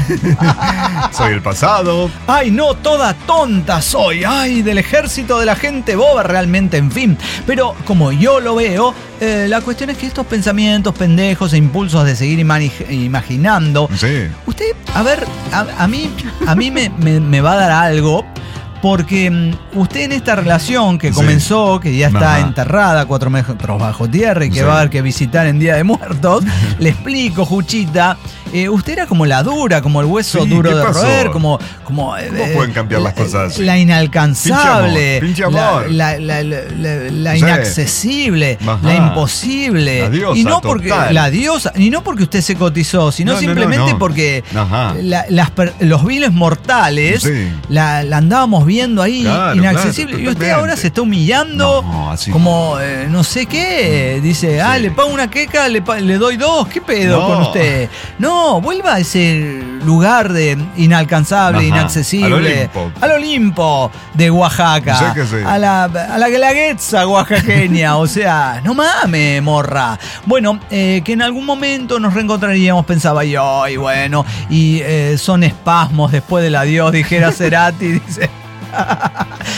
Soy el pasado. Ay, no, toda tonta soy. Ay, del ejército de la gente boba, realmente, en fin. Pero como yo lo veo, eh, la cuestión es que estos pensamientos pendejos e impulsos de seguir imag- imaginando. Sí. Usted, a ver, a, a mí, a mí me, me, me va a dar algo. Porque um, usted en esta relación que comenzó, sí. que ya está Ajá. enterrada cuatro metros bajo tierra y que sí. va a haber que visitar en Día de Muertos, le explico, Juchita, eh, usted era como la dura, como el hueso sí, duro de pasó? roer, como... como ¿Cómo eh, pueden cambiar la, las cosas así? La inalcanzable, pinche amor, pinche amor. La, la, la, la, la sí. inaccesible, Ajá. la imposible. La diosa y no porque total. La diosa, y no porque usted se cotizó, sino no, simplemente no, no, no. porque la, las, los viles mortales sí. la, la andábamos viendo ahí, claro, inaccesible. Claro, y usted ahora se está humillando no, como eh, no sé qué. Dice, sí. ah, le pago una queca, le, le doy dos. ¿Qué pedo no. con usted? No, vuelva a ese lugar de inalcanzable, Ajá. inaccesible. Al Olimpo. Al Olimpo de Oaxaca. Sí que sí. A la, a la guelaguetza oaxaqueña. O sea, no mames, morra. Bueno, eh, que en algún momento nos reencontraríamos, pensaba yo, y bueno, y eh, son espasmos después del adiós, dijera Cerati, dice.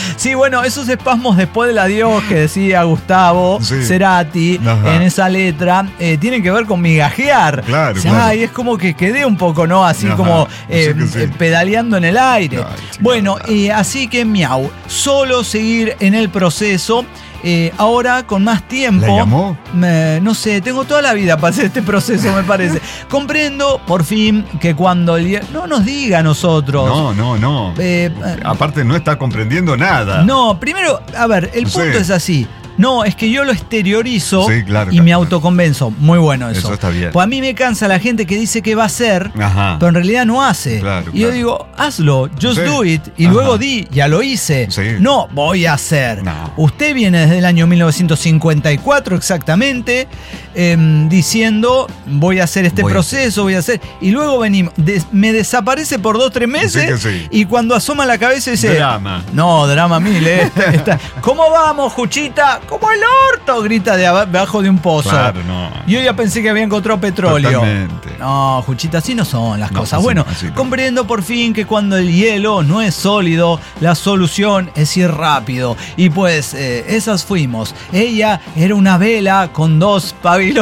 Sí, bueno, esos espasmos después del adiós que decía Gustavo Sí. Cerati Ajá. en esa letra, eh, tienen que ver con migajear. Claro, O sea, claro. ay, es como que quedé un poco, ¿no? Así Ajá, como eh, sí que sí. eh, pedaleando en el aire. Ay, chica, bueno, claro. eh, así que miau, solo seguir en el proceso. Eh, ahora con más tiempo. ¿La llamó? Me- no sé, tengo toda la vida para hacer este proceso, me parece. Comprendo, por fin, que cuando el hielo. No nos diga a nosotros. No, no, no. Eh, Aparte no está comprendiendo nada. No, primero, a ver, el Sí. punto es así. No, es que yo lo exteriorizo Sí, claro, y claro, me claro. autoconvenzo. Muy bueno eso. Eso está bien. Pues a mí me cansa la gente que dice que va a hacer, Ajá. pero en realidad no hace. Claro, y yo claro. digo, hazlo, just Sí. do it. Y Ajá. luego di, ya lo hice. Sí. No, voy a hacer. No. Usted viene desde el año mil novecientos cincuenta y cuatro exactamente, em, diciendo, voy a hacer este Voy a proceso, voy a hacer. Y luego venimos, des- me desaparece por dos, tres meses. que sí. Y cuando asoma la cabeza dice, Drama. no, drama mil, eh. Está- está- ¿Cómo vamos, Juchita? Como el orto, grita de abajo de un pozo. Claro, no. Yo ya pensé que había encontrado petróleo. Totalmente. No, Juchita, así no son las No, cosas. así Bueno, no, así no. comprendo por fin que cuando el hielo no es sólido, la solución es ir rápido. Y pues, eh, esas fuimos. Ella era una vela con dos pabilos.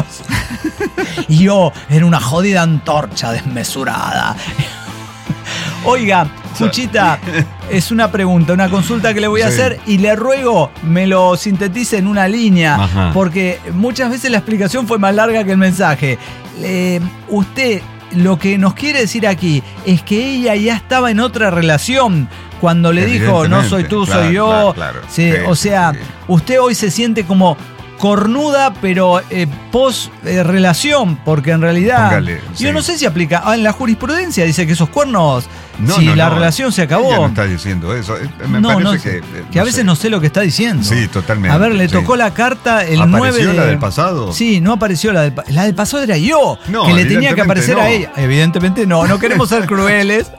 Y yo era una jodida antorcha desmesurada. Oiga, Juchita, es una pregunta, una consulta que le voy a Sí. hacer y le ruego me lo sintetice en una línea, Ajá. porque muchas veces la explicación fue más larga que el mensaje. Eh, usted lo que nos quiere decir aquí es que ella ya estaba en otra relación cuando le dijo, no soy tú, Claro, soy yo. claro, claro. Sí, Sí, o sea, sí. usted hoy se siente como cornuda, pero eh, post eh, relación, porque en realidad Póngale, yo sí. no sé si aplica. Ah, en la jurisprudencia dice que esos cuernos, No, si no, la no. relación se acabó. Ella no está diciendo eso. Eh, Me no, parece no, que. eh, que a no veces sé. no sé lo que está diciendo. Sí, totalmente, A ver, le sí. tocó la carta el ¿Apareció nueve de... la del pasado? Sí, no apareció la del pasado. La del pasado era yo, No, que le tenía que evidentemente aparecer a no. ella. Evidentemente no, no queremos ser crueles.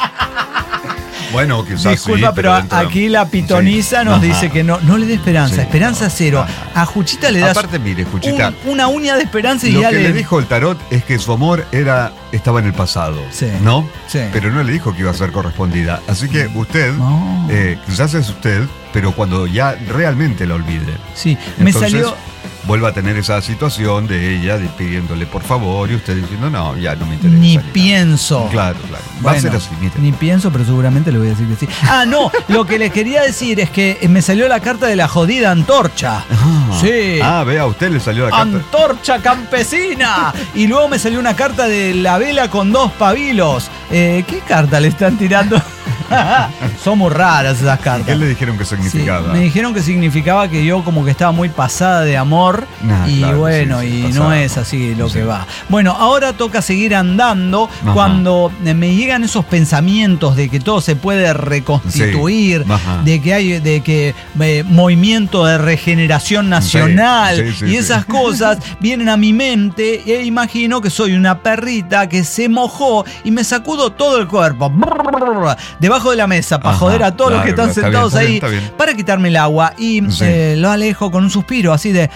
Bueno, quizás Disculpa, sí, pero, dentro- aquí la pitoniza Sí. nos Ajá. dice que no, no le dé esperanza, Sí, esperanza no, cero. no. A Juchita le das Aparte, mire, Juchita, un- una uña de esperanza y Lo ya que le... le dijo el tarot es que su amor era estaba en el pasado, Sí. ¿no? Sí. Pero no le dijo que iba a ser correspondida. Así que usted, No. eh, quizás es usted, pero cuando ya realmente la olvide. Sí, me Entonces, salió... vuelva a tener esa situación de ella de pidiéndole por favor y usted diciendo, no, ya no me interesa. Ni nada". pienso. Claro, claro. Va a Bueno, ser así, mire. Ni pienso, pero seguramente le voy a decir que sí. Ah, no, lo que le quería decir es que me salió la carta de la jodida antorcha. Ah, Sí. Ah, vea, a usted le salió la carta. Antorcha campesina. Y luego me salió una carta de la vela con dos pabilos. Eh, ¿Qué carta le están tirando? Son muy raras esas cartas. ¿Qué le dijeron que Sí, significaba? me dijeron que significaba que yo como que estaba muy pasada de amor Ah, y claro, bueno, sí, sí, y pasada. no es así lo Sí. que va. Bueno, ahora toca seguir andando Ajá. cuando me llegan esos pensamientos de que todo se puede reconstituir, Sí. Ajá. de que hay de que eh, movimiento de regeneración nacional Sí, sí, sí, y sí. esas cosas vienen a mi mente e imagino que soy una perrita que se mojó y me sacudo todo el cuerpo debajo de la mesa para Ajá, joder a todos los que claro, están está bien, sentados está bien, ahí está bien. para quitarme el agua y Sí. eh, lo alejo con un suspiro así de...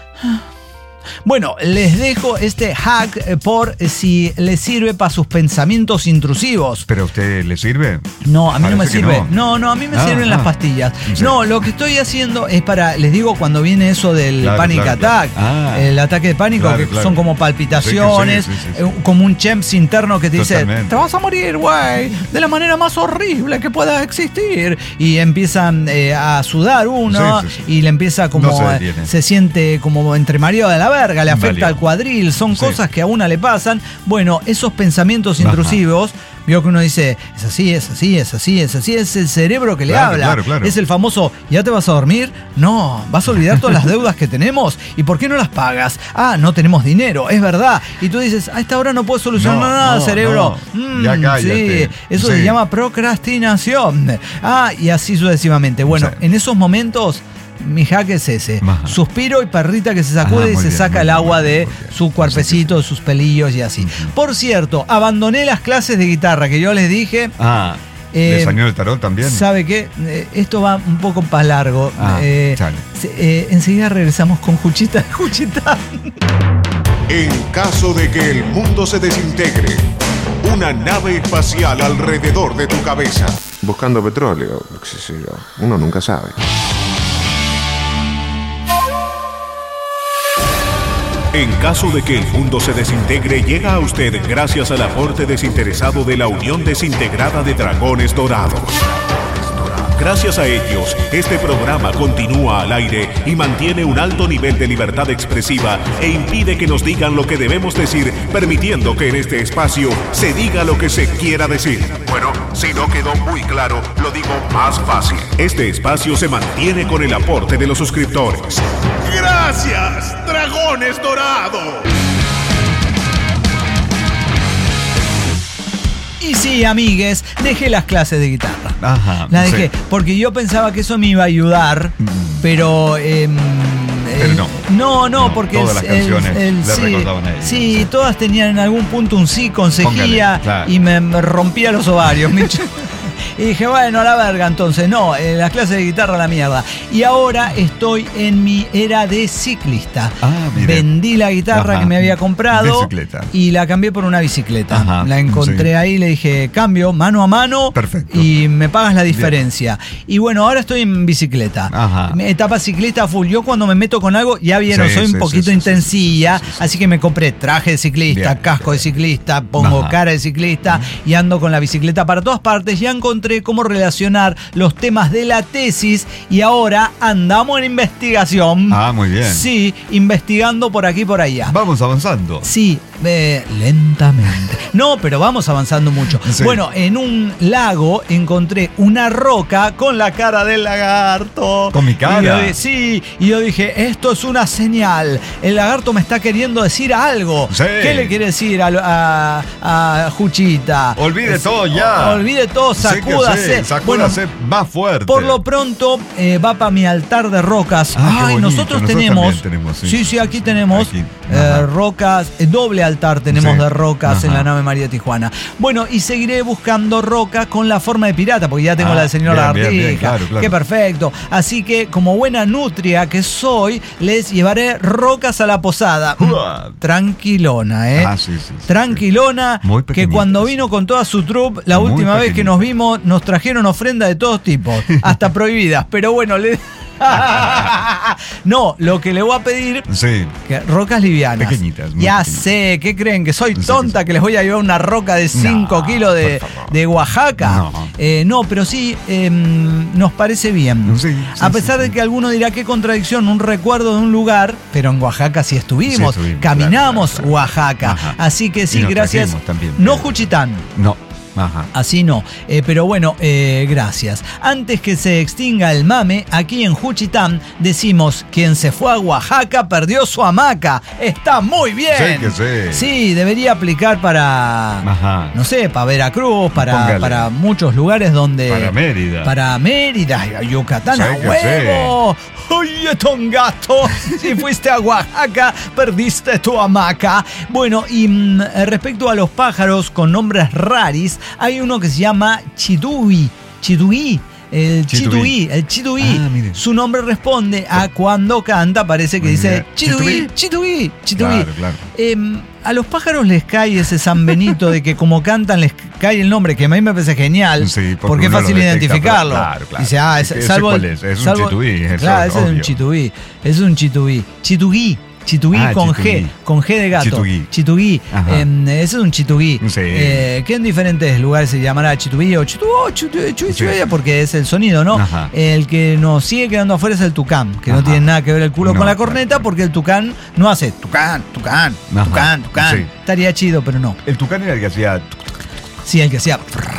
Bueno, les dejo este hack eh, por eh, si les sirve para sus pensamientos intrusivos. ¿Pero a usted le sirve? No, a mí no me Parece que sirve. no. No, no, a mí me Ah, sirven ah. las pastillas. Sí. No, lo que estoy haciendo es para, les digo, cuando viene eso del Claro, panic claro, attack, claro. Ah. el ataque de pánico, Claro, que claro. son como palpitaciones, Sí, sí, sí, sí, sí. eh, como un chems interno que te dice, Totalmente. te vas a morir, güey, de la manera más horrible que pueda existir. Y empiezan eh, a sudar uno Sí, sí, sí. y le empieza como, No se eh, detiene. se siente como entre mareado de la verga, le afecta Inválido. al cuadril, son Sí. cosas que a una le pasan. Bueno, esos pensamientos Ajá. intrusivos, vio que uno dice, es así, es así, es así, es así, es el cerebro que le Claro, habla. claro, claro. Es el famoso, ¿ya te vas a dormir? No, ¿vas a olvidar todas las deudas que tenemos? ¿Y por qué no las pagas? Ah, no tenemos dinero, es verdad. Y tú dices, a esta hora no puedo solucionar No, nada, no, cerebro. no. Mm, Ya cállate. sí, eso Sí. se llama procrastinación. Ah, y así sucesivamente. Bueno, Sí. en esos momentos... Mi hack es ese. Ajá. Suspiro y perrita que se sacude Ah, y muy se bien, saca muy el bien, agua muy bien, de muy bien. su cuerpecito, de sus pelillos y así. Por cierto, abandoné las clases de guitarra que yo les dije. Ah, Eh, ¿le salió el tarot también? ¿Sabe qué? Eh, esto va un poco para largo. Ah, Eh, chale. se- eh, enseguida regresamos con Juchita. Juchita. En caso de que el mundo se desintegre, una nave espacial alrededor de tu cabeza buscando petróleo, qué sé yo. Uno nunca sabe. En caso de que el mundo se desintegre, llega a usted gracias al aporte desinteresado de la Unión Desintegrada de Dragones Dorados. Gracias a ellos, este programa continúa al aire y mantiene un alto nivel de libertad expresiva e impide que nos digan lo que debemos decir, permitiendo que en este espacio se diga lo que se quiera decir. Bueno, si no quedó muy claro, lo digo más fácil. Este espacio se mantiene con el aporte de los suscriptores. ¡Gracias, Dragones Dorados! Y sí, amigues, dejé las clases de guitarra. Ajá. La dejé, Sí. porque yo pensaba que eso me iba a ayudar, pero... Eh, Pero no. No, no, porque... Todas el- las canciones el- el- le sí, recordaban a ella. Sí, todas tenían en algún punto un sí con cejilla. Póngale, claro. Y me, me rompía los ovarios. me ch- Y dije, bueno, a la verga, entonces, no, eh, las clases de guitarra a la mierda. Y ahora estoy en mi era de ciclista. Ah, mire. Vendí la guitarra Ajá. que me había comprado Bicicleta. y la cambié por una bicicleta. Ajá, La encontré sí. ahí, le dije, cambio, mano a mano. Perfecto. Y me pagas la diferencia. Y bueno, ahora estoy en bicicleta. Ajá. Etapa ciclista full. Yo cuando me meto con algo, ya vieron, Sí, soy un sí, poquito sí, sí, intensilla. sí, sí, sí, sí. Así que me compré traje de ciclista, Bien, casco bien. de ciclista, pongo Ajá. cara de ciclista y ando con la bicicleta para todas partes. Ya encontré cómo relacionar los temas de la tesis y ahora andamos en investigación. Ah, muy bien. Sí, investigando por aquí y por allá. Vamos avanzando. Sí, eh, lentamente. No, pero vamos avanzando mucho. Sí. Bueno, en un lago encontré una roca con la cara del lagarto. ¿Con mi cara? Y yo di- sí, y yo dije, esto es una señal. El lagarto me está queriendo decir algo. Sí. ¿Qué le quiere decir a, a, a Juchita? Olvide Es- todo ya. Olvide todo, Sí que sacúdase. sí, sacúdase más fuerte. Por lo pronto eh, va para mi altar de rocas. Ah, qué Ay, bonito. nosotros, Nosotros tenemos, también tenemos, sí, sí, sí, sí, sí, aquí sí. tenemos Aquí. eh, Ajá. rocas, eh, doble altar tenemos Sí. de rocas en Ajá. la nave María Tijuana. Bueno, y seguiré buscando rocas con la forma de pirata, porque ya tengo Ah, la del señor bien, Lagartija. bien, bien, claro, claro. Qué perfecto. Así que, como buena nutria que soy, les llevaré rocas a la posada. Uah. Tranquilona, ¿eh? Ah, sí, sí, sí, Tranquilona, sí. Muy que pequeñitas. cuando vino con toda su troupe, la Muy última vez que pequeñitas. nos vimos, nos trajeron ofrendas de todos tipos, hasta prohibidas. Pero bueno, le... no, lo que le voy a pedir, Sí. que rocas livianas. Pequeñitas, muy Ya pequeñitas. sé, ¿qué creen? ¿Que soy Sí, tonta sí. que les voy a llevar una roca de cinco No, kilos de, por favor. de Oaxaca? No. Eh, no, pero sí, eh, nos parece bien. Sí, sí, a pesar sí, de sí. que alguno dirá qué contradicción, un recuerdo de un lugar, pero en Oaxaca sí estuvimos, Sí, estuvimos, caminamos claro, claro, claro. Oaxaca. Ajá. Así que sí, Y nos gracias. trajimos también, no pero- Juchitán. No. Ajá. Así no, Eh, pero bueno, eh, gracias. Antes que se extinga el mame, aquí en Juchitán decimos, quien se fue a Oaxaca perdió su hamaca. Está muy bien. Sí que sí. Sí, debería aplicar para, Ajá. no sé, para Veracruz, para, Póngale. para muchos lugares donde... Para Mérida. Para Mérida, Yucatán, Sí a que huevo. Oye, tongato, si fuiste a Oaxaca, perdiste tu hamaca. Bueno, y mm, respecto a los pájaros con nombres raris, hay uno que se llama Chituí. Chituí. El Chituí. chituí, el chituí. Ah, mire. Su nombre responde a cuando canta, parece que dice Mira, chituí, chituí, chituí. Claro, claro. Em, a los pájaros les cae ese San Benito de que como cantan les cae el nombre, que a mí me parece genial, Sí, porque porque es uno lo fácil detecta, identificarlo. pero- claro, claro. Dice, ah, es, Ese salvo cuál el- es, es un salvo- chituí, eso Claro, es ese es un obvio. chituí, ese es un chituí. Chituguí. Chituguí Ah, con chituguí. G, con G de gato. Chituguí. Chituguí. Ajá. Em, ese es un chituguí. Sí. Eh, que en diferentes lugares se llamará chituguí o chituguí, chituguí, chituguí, Sí. porque es el sonido, ¿no? Ajá. El que nos sigue quedando afuera es el tucán, que no Ajá. tiene nada que ver el culo No, con la claro, corneta, claro. porque el tucán no hace tucán, tucán, Ajá. tucán, tucán. Sí. Estaría chido, pero no. El tucán era el que hacía. Sí, el que hacía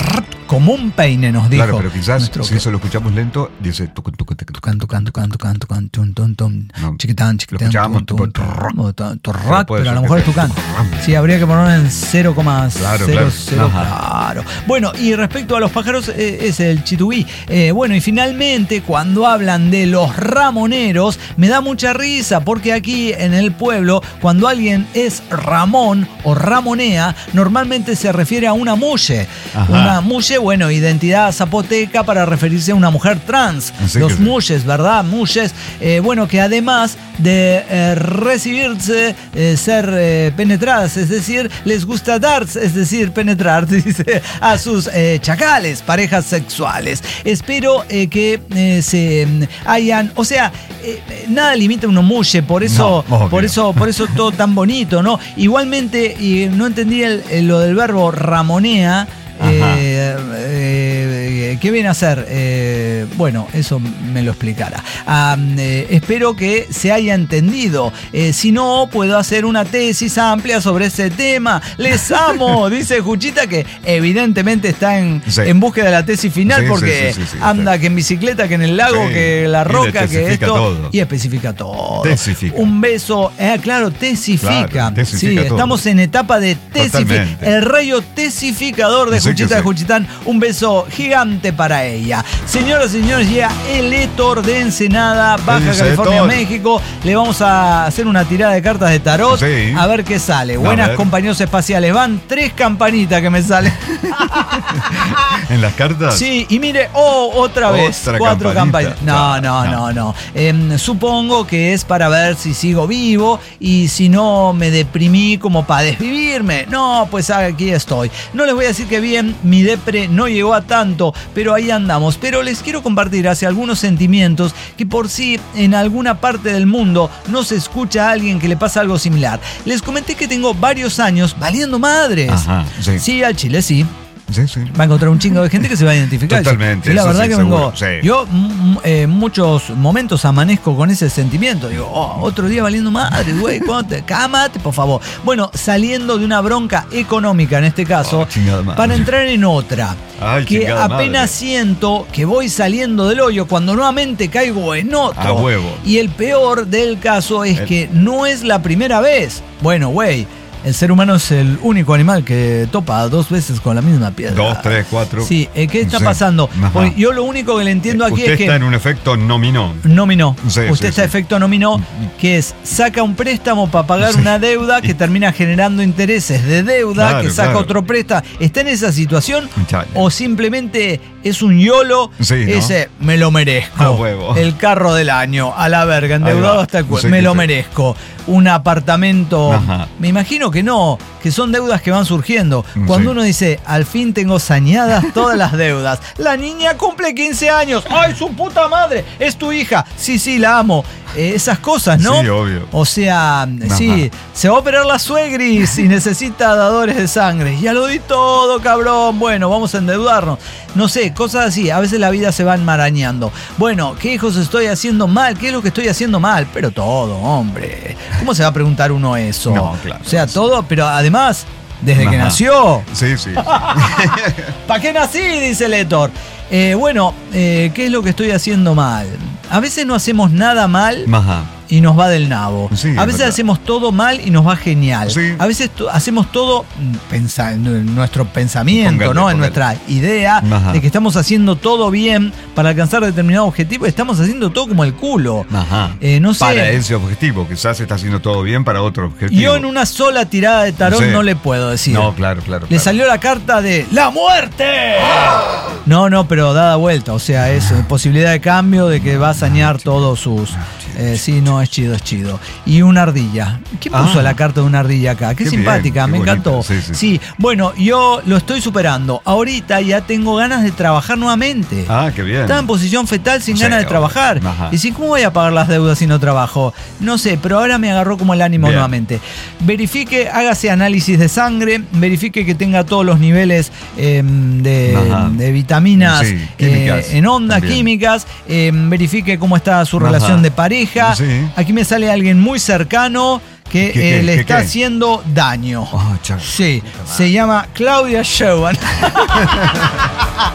como un peine, nos dijo. Claro, pero quizás nuestro si eso lo escuchamos lento, dice tucun, tucun, tucun, Tucán, tucán, tucán, tucán, tucán, tun, tun, tun. No, Chiquitán, lo chiquitán. escuchábamos tun, tipo tun, trrr. tun, tun, turrac, Pero puede pero a lo ser mejor es que tucán. sea Sí, habría que ponerlo en cero coma Claro, cero claro. cero, Ajá. claro. Bueno, y respecto a los pájaros, eh, es el chituí. Eh, bueno, y finalmente, cuando hablan de los ramoneros, me da mucha risa, porque aquí en el pueblo, cuando alguien es Ramón o Ramonea, normalmente se refiere a una mulle. Ajá. Una mulle bueno, identidad zapoteca para referirse a una mujer trans. Sí, Los que sí. muyes, ¿verdad? Muyes, eh, bueno, que además de eh, recibirse, eh, ser eh, penetradas, es decir, les gusta dar, es decir, penetrar, dice, a sus eh, chacales, parejas sexuales. Espero eh, que eh, se mm, hayan, o sea, eh, nada limita a uno muye, por eso, No, obvio. por eso, por eso todo tan bonito, ¿no? Igualmente, y no entendí el- el- lo del verbo ramonea. Eh, eh, ¿Qué viene a hacer? Eh, bueno, eso me lo explicará. Ah, eh, espero que se haya entendido. Eh, si no, puedo hacer una tesis amplia sobre ese tema. Les amo, dice Juchita, que evidentemente está en, Sí. en búsqueda de la tesis final Sí, porque sí, sí, sí, sí, anda que en bicicleta, que en el lago, Sí. que la Y le roca, que tesifica esto. todo. Y especifica todo. Tesifica. Un beso. Eh, claro, tesifica. Claro, tesifica sí, todo. estamos en etapa de tesificar. Totalmente. El rayo tesificador de Sí que Juchita sí. de Juchitán. Un beso gigante para ella. Señoras y señores, llega el Héctor de Ensenada, Baja dice California, Héctor? México. Le vamos a hacer una tirada de cartas de tarot. Sí. A ver qué sale. A Buenas ver. compañeros espaciales. Van tres campanitas que me salen. ¿En las cartas? Sí, y mire, oh, otra vez, Otra cuatro campanita. campanitas. No, no, no, No. no. Em, supongo que es para ver si sigo vivo y si no me deprimí como para desvivirme. No, pues aquí estoy. No les voy a decir que bien, mi depre no llegó a tanto, pero ahí andamos. Pero les quiero compartir hacia algunos sentimientos que por sí en alguna parte del mundo no se escucha a alguien que le pasa algo similar. Les comenté que tengo varios años valiendo madres. Ajá, sí. Sí, al Chile sí. Sí, sí. Va a encontrar un chingo de gente que se va a identificar. Totalmente, Y la eso verdad sí, que seguro, vengo. sí. Yo en eh, muchos momentos amanezco con ese sentimiento. Digo, oh, otro día valiendo madre, güey, ¿cuándo te- cámate, por favor. Bueno, saliendo de una bronca económica en este caso, Oh, chingada madre. para entrar en otra. Ay, que chingada apenas madre. siento que voy saliendo del hoyo cuando nuevamente caigo en otro. A huevo. Y el peor del caso es El- que no es la primera vez. Bueno, güey. El ser humano es el único animal que topa dos veces con la misma piedra. Dos, tres, cuatro. Sí, eh, ¿qué está Sí. pasando? Ajá. Porque yo lo único que le entiendo aquí Usted es que está en un efecto nominó. nominó. Sí, Usted sí, está sí. efecto nominó, que es saca un préstamo para pagar Sí. una deuda que termina generando intereses de deuda, Claro, que saca claro. otro préstamo. ¿Está en esa situación? Chale. ¿O simplemente es un YOLO? Sí, ¿no? Ese, me lo merezco. A huevo. El carro del año, a la verga, endeudado Ahí va. hasta el cuello. Sí, Me que lo sí. merezco. Un apartamento. Ajá. Me imagino que no, que son deudas que van surgiendo. Cuando Sí. uno dice, al fin tengo saneadas todas las deudas. La niña cumple quince años. ¡Ay, su puta madre! Es tu hija. Sí, sí, la amo. Eh, esas cosas, ¿no? Sí, obvio. O sea, sí, se va a operar la suegris y necesita dadores de sangre. Ya lo di todo, cabrón. Bueno, vamos a endeudarnos. No sé, cosas así. A veces la vida se va enmarañando. Bueno, ¿qué hijos estoy haciendo mal? ¿Qué es lo que estoy haciendo mal? Pero todo, hombre. ¿Cómo se va a preguntar uno eso? No, claro. O sea, todo, pero además, desde que Ajá. nació. Sí, sí. ¿Para qué nací? Dice el Héctor. Eh, bueno, eh, ¿qué es lo que estoy haciendo mal? A veces no hacemos nada mal Ajá. y nos va del nabo. Sí, a es veces verdad. hacemos todo mal y nos va genial. Sí. A veces to- hacemos todo mm, pensa- en nuestro pensamiento, Póngale, ¿no? En póngale. nuestra idea Ajá. de que estamos haciendo todo bien para alcanzar determinado objetivo. Estamos haciendo todo como el culo. Ajá. Eh, no sé. Para ese objetivo. Quizás está haciendo todo bien para otro objetivo. Yo en una sola tirada de tarot Sí. no le puedo decir. No, claro, claro. Le claro. salió la carta de ¡La muerte! No, no, pero dada vuelta. O sea, es eh, posibilidad de cambio, de que va a sanear todos sus. Eh, sí, no, es chido, es chido. Y una ardilla. ¿Quién puso Ah. la carta de una ardilla acá? Qué, Qué simpática, bien, me qué encantó. bonita. Sí, sí, Sí, bueno, yo lo estoy superando. Ahorita ya tengo ganas de trabajar nuevamente. Ah, qué bien. Estaba en posición fetal sin Sí, ganas de obvio. trabajar. Ajá. Y sin, ¿cómo voy a pagar las deudas si no trabajo? No sé, pero ahora me agarró como el ánimo Bien. nuevamente. Verifique, hágase análisis de sangre, verifique que tenga todos los niveles eh, de, Ajá. de vitaminas Sí, eh, químicas en onda, también. químicas, eh, verifique cómo está su Ajá. relación de pareja. Sí. Aquí me sale alguien muy cercano que ¿Qué, eh, qué, le qué, está qué? haciendo daño. Ah, chale. Sí, se llama Claudia Schoen.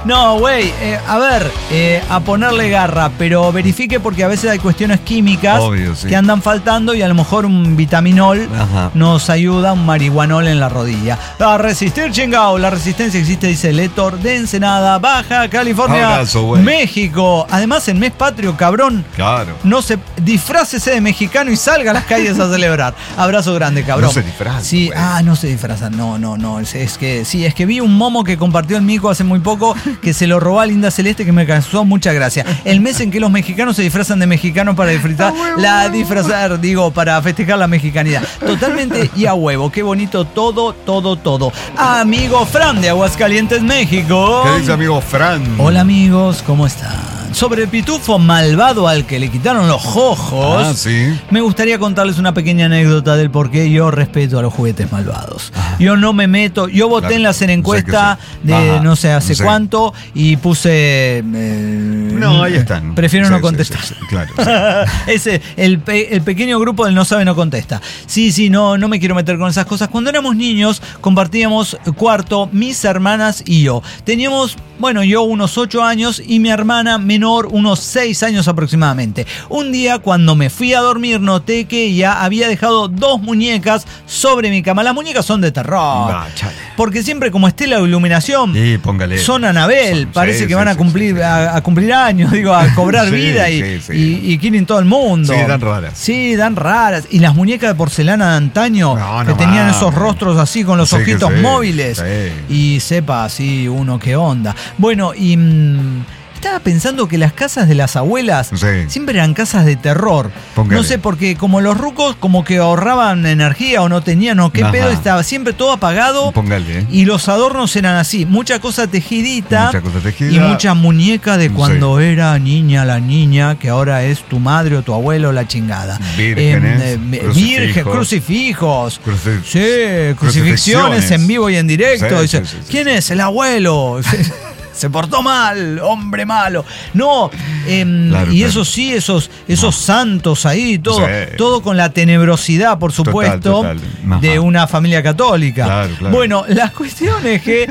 No, güey, eh, a ver, eh, a ponerle garra, pero verifique porque a veces hay cuestiones químicas Obvio, sí. que andan faltando y a lo mejor un vitaminol Ajá. nos ayuda, un marihuanol en la rodilla. A resistir, chingao, la resistencia existe, dice Letor de Ensenada, Baja California, Abrazo, güey. México. Además, en mes patrio, cabrón, Claro. no se disfrácese de mexicano y salga a las calles a celebrar. Abrazo grande, cabrón. No se disfrazan, Sí, güey. ah, no se disfrazan. No, no, no. Es, es que sí, es que vi un momo que compartió el Mico hace muy poco que se lo robó a Linda Celeste que me causó mucha gracia. El mes en que los mexicanos se disfrazan de mexicanos para disfrutar la disfrazar, digo, para festejar la mexicanidad. Totalmente y a huevo. Qué bonito todo, todo, todo. Amigo Fran de Aguascalientes, México. ¿Qué dice amigo Fran? Hola amigos, ¿cómo están? Sobre el pitufo malvado al que le quitaron los ojos, Ah, sí. me gustaría contarles una pequeña anécdota del por qué yo respeto a los juguetes malvados. Yo no me meto, yo voté Claro, en la hacer encuesta sé que sí. de Ajá, no sé hace sí. cuánto y puse... eh, No, ahí están. Prefiero Sí, no sí, contestar. sí, sí, claro. Sí. Ese, el, pe- el pequeño grupo del no sabe no contesta. Sí, sí, no, no me quiero meter con esas cosas. Cuando éramos niños compartíamos cuarto mis hermanas y yo. Teníamos, bueno, yo unos ocho años y mi hermana menor unos seis años aproximadamente. Un día cuando me fui a dormir noté que ella había dejado dos muñecas sobre mi cama. Las muñecas son de terror. Va, chale. Porque siempre como esté la iluminación... Y póngale. Son Anabel, Son- parece sí, que sí, van a sí, cumplir, sí, sí. A, a cumplir años, digo, a cobrar Sí, vida y, sí, sí. y, y quieren todo el mundo. Sí, dan raras. Sí, dan raras. Y las muñecas de porcelana de antaño, No, que no tenían mames. esos rostros así con los Sí, que ojitos sí, móviles. sí. Y sepa así uno qué onda. Bueno, y... mm, estaba pensando que las casas de las abuelas Sí. siempre eran casas de terror. Póngale. No sé, porque como los rucos como que ahorraban energía o no tenían o qué Ajá. pedo, estaba siempre todo apagado. Póngale. ¿eh? Y los adornos eran así, mucha cosa tejidita, Mucha cosa tejida. y mucha muñeca de cuando Sí. era niña la niña, que ahora es tu madre o tu abuelo, la chingada. Vírgenes, Eh, eh, crucifijos. virgen, crucifijos. Cruci- Sí, crucifixiones crucifixiones. en vivo y en directo. Sí, Dice, sí, sí, sí, ¿quién sí. es? El abuelo. Se portó mal, hombre malo. No, em, Claro, y claro. eso sí, esos, esos santos ahí, todo, Sí. todo con la tenebrosidad, por supuesto, total. Ajá. de una familia católica. Claro, claro. Bueno, la cuestión es que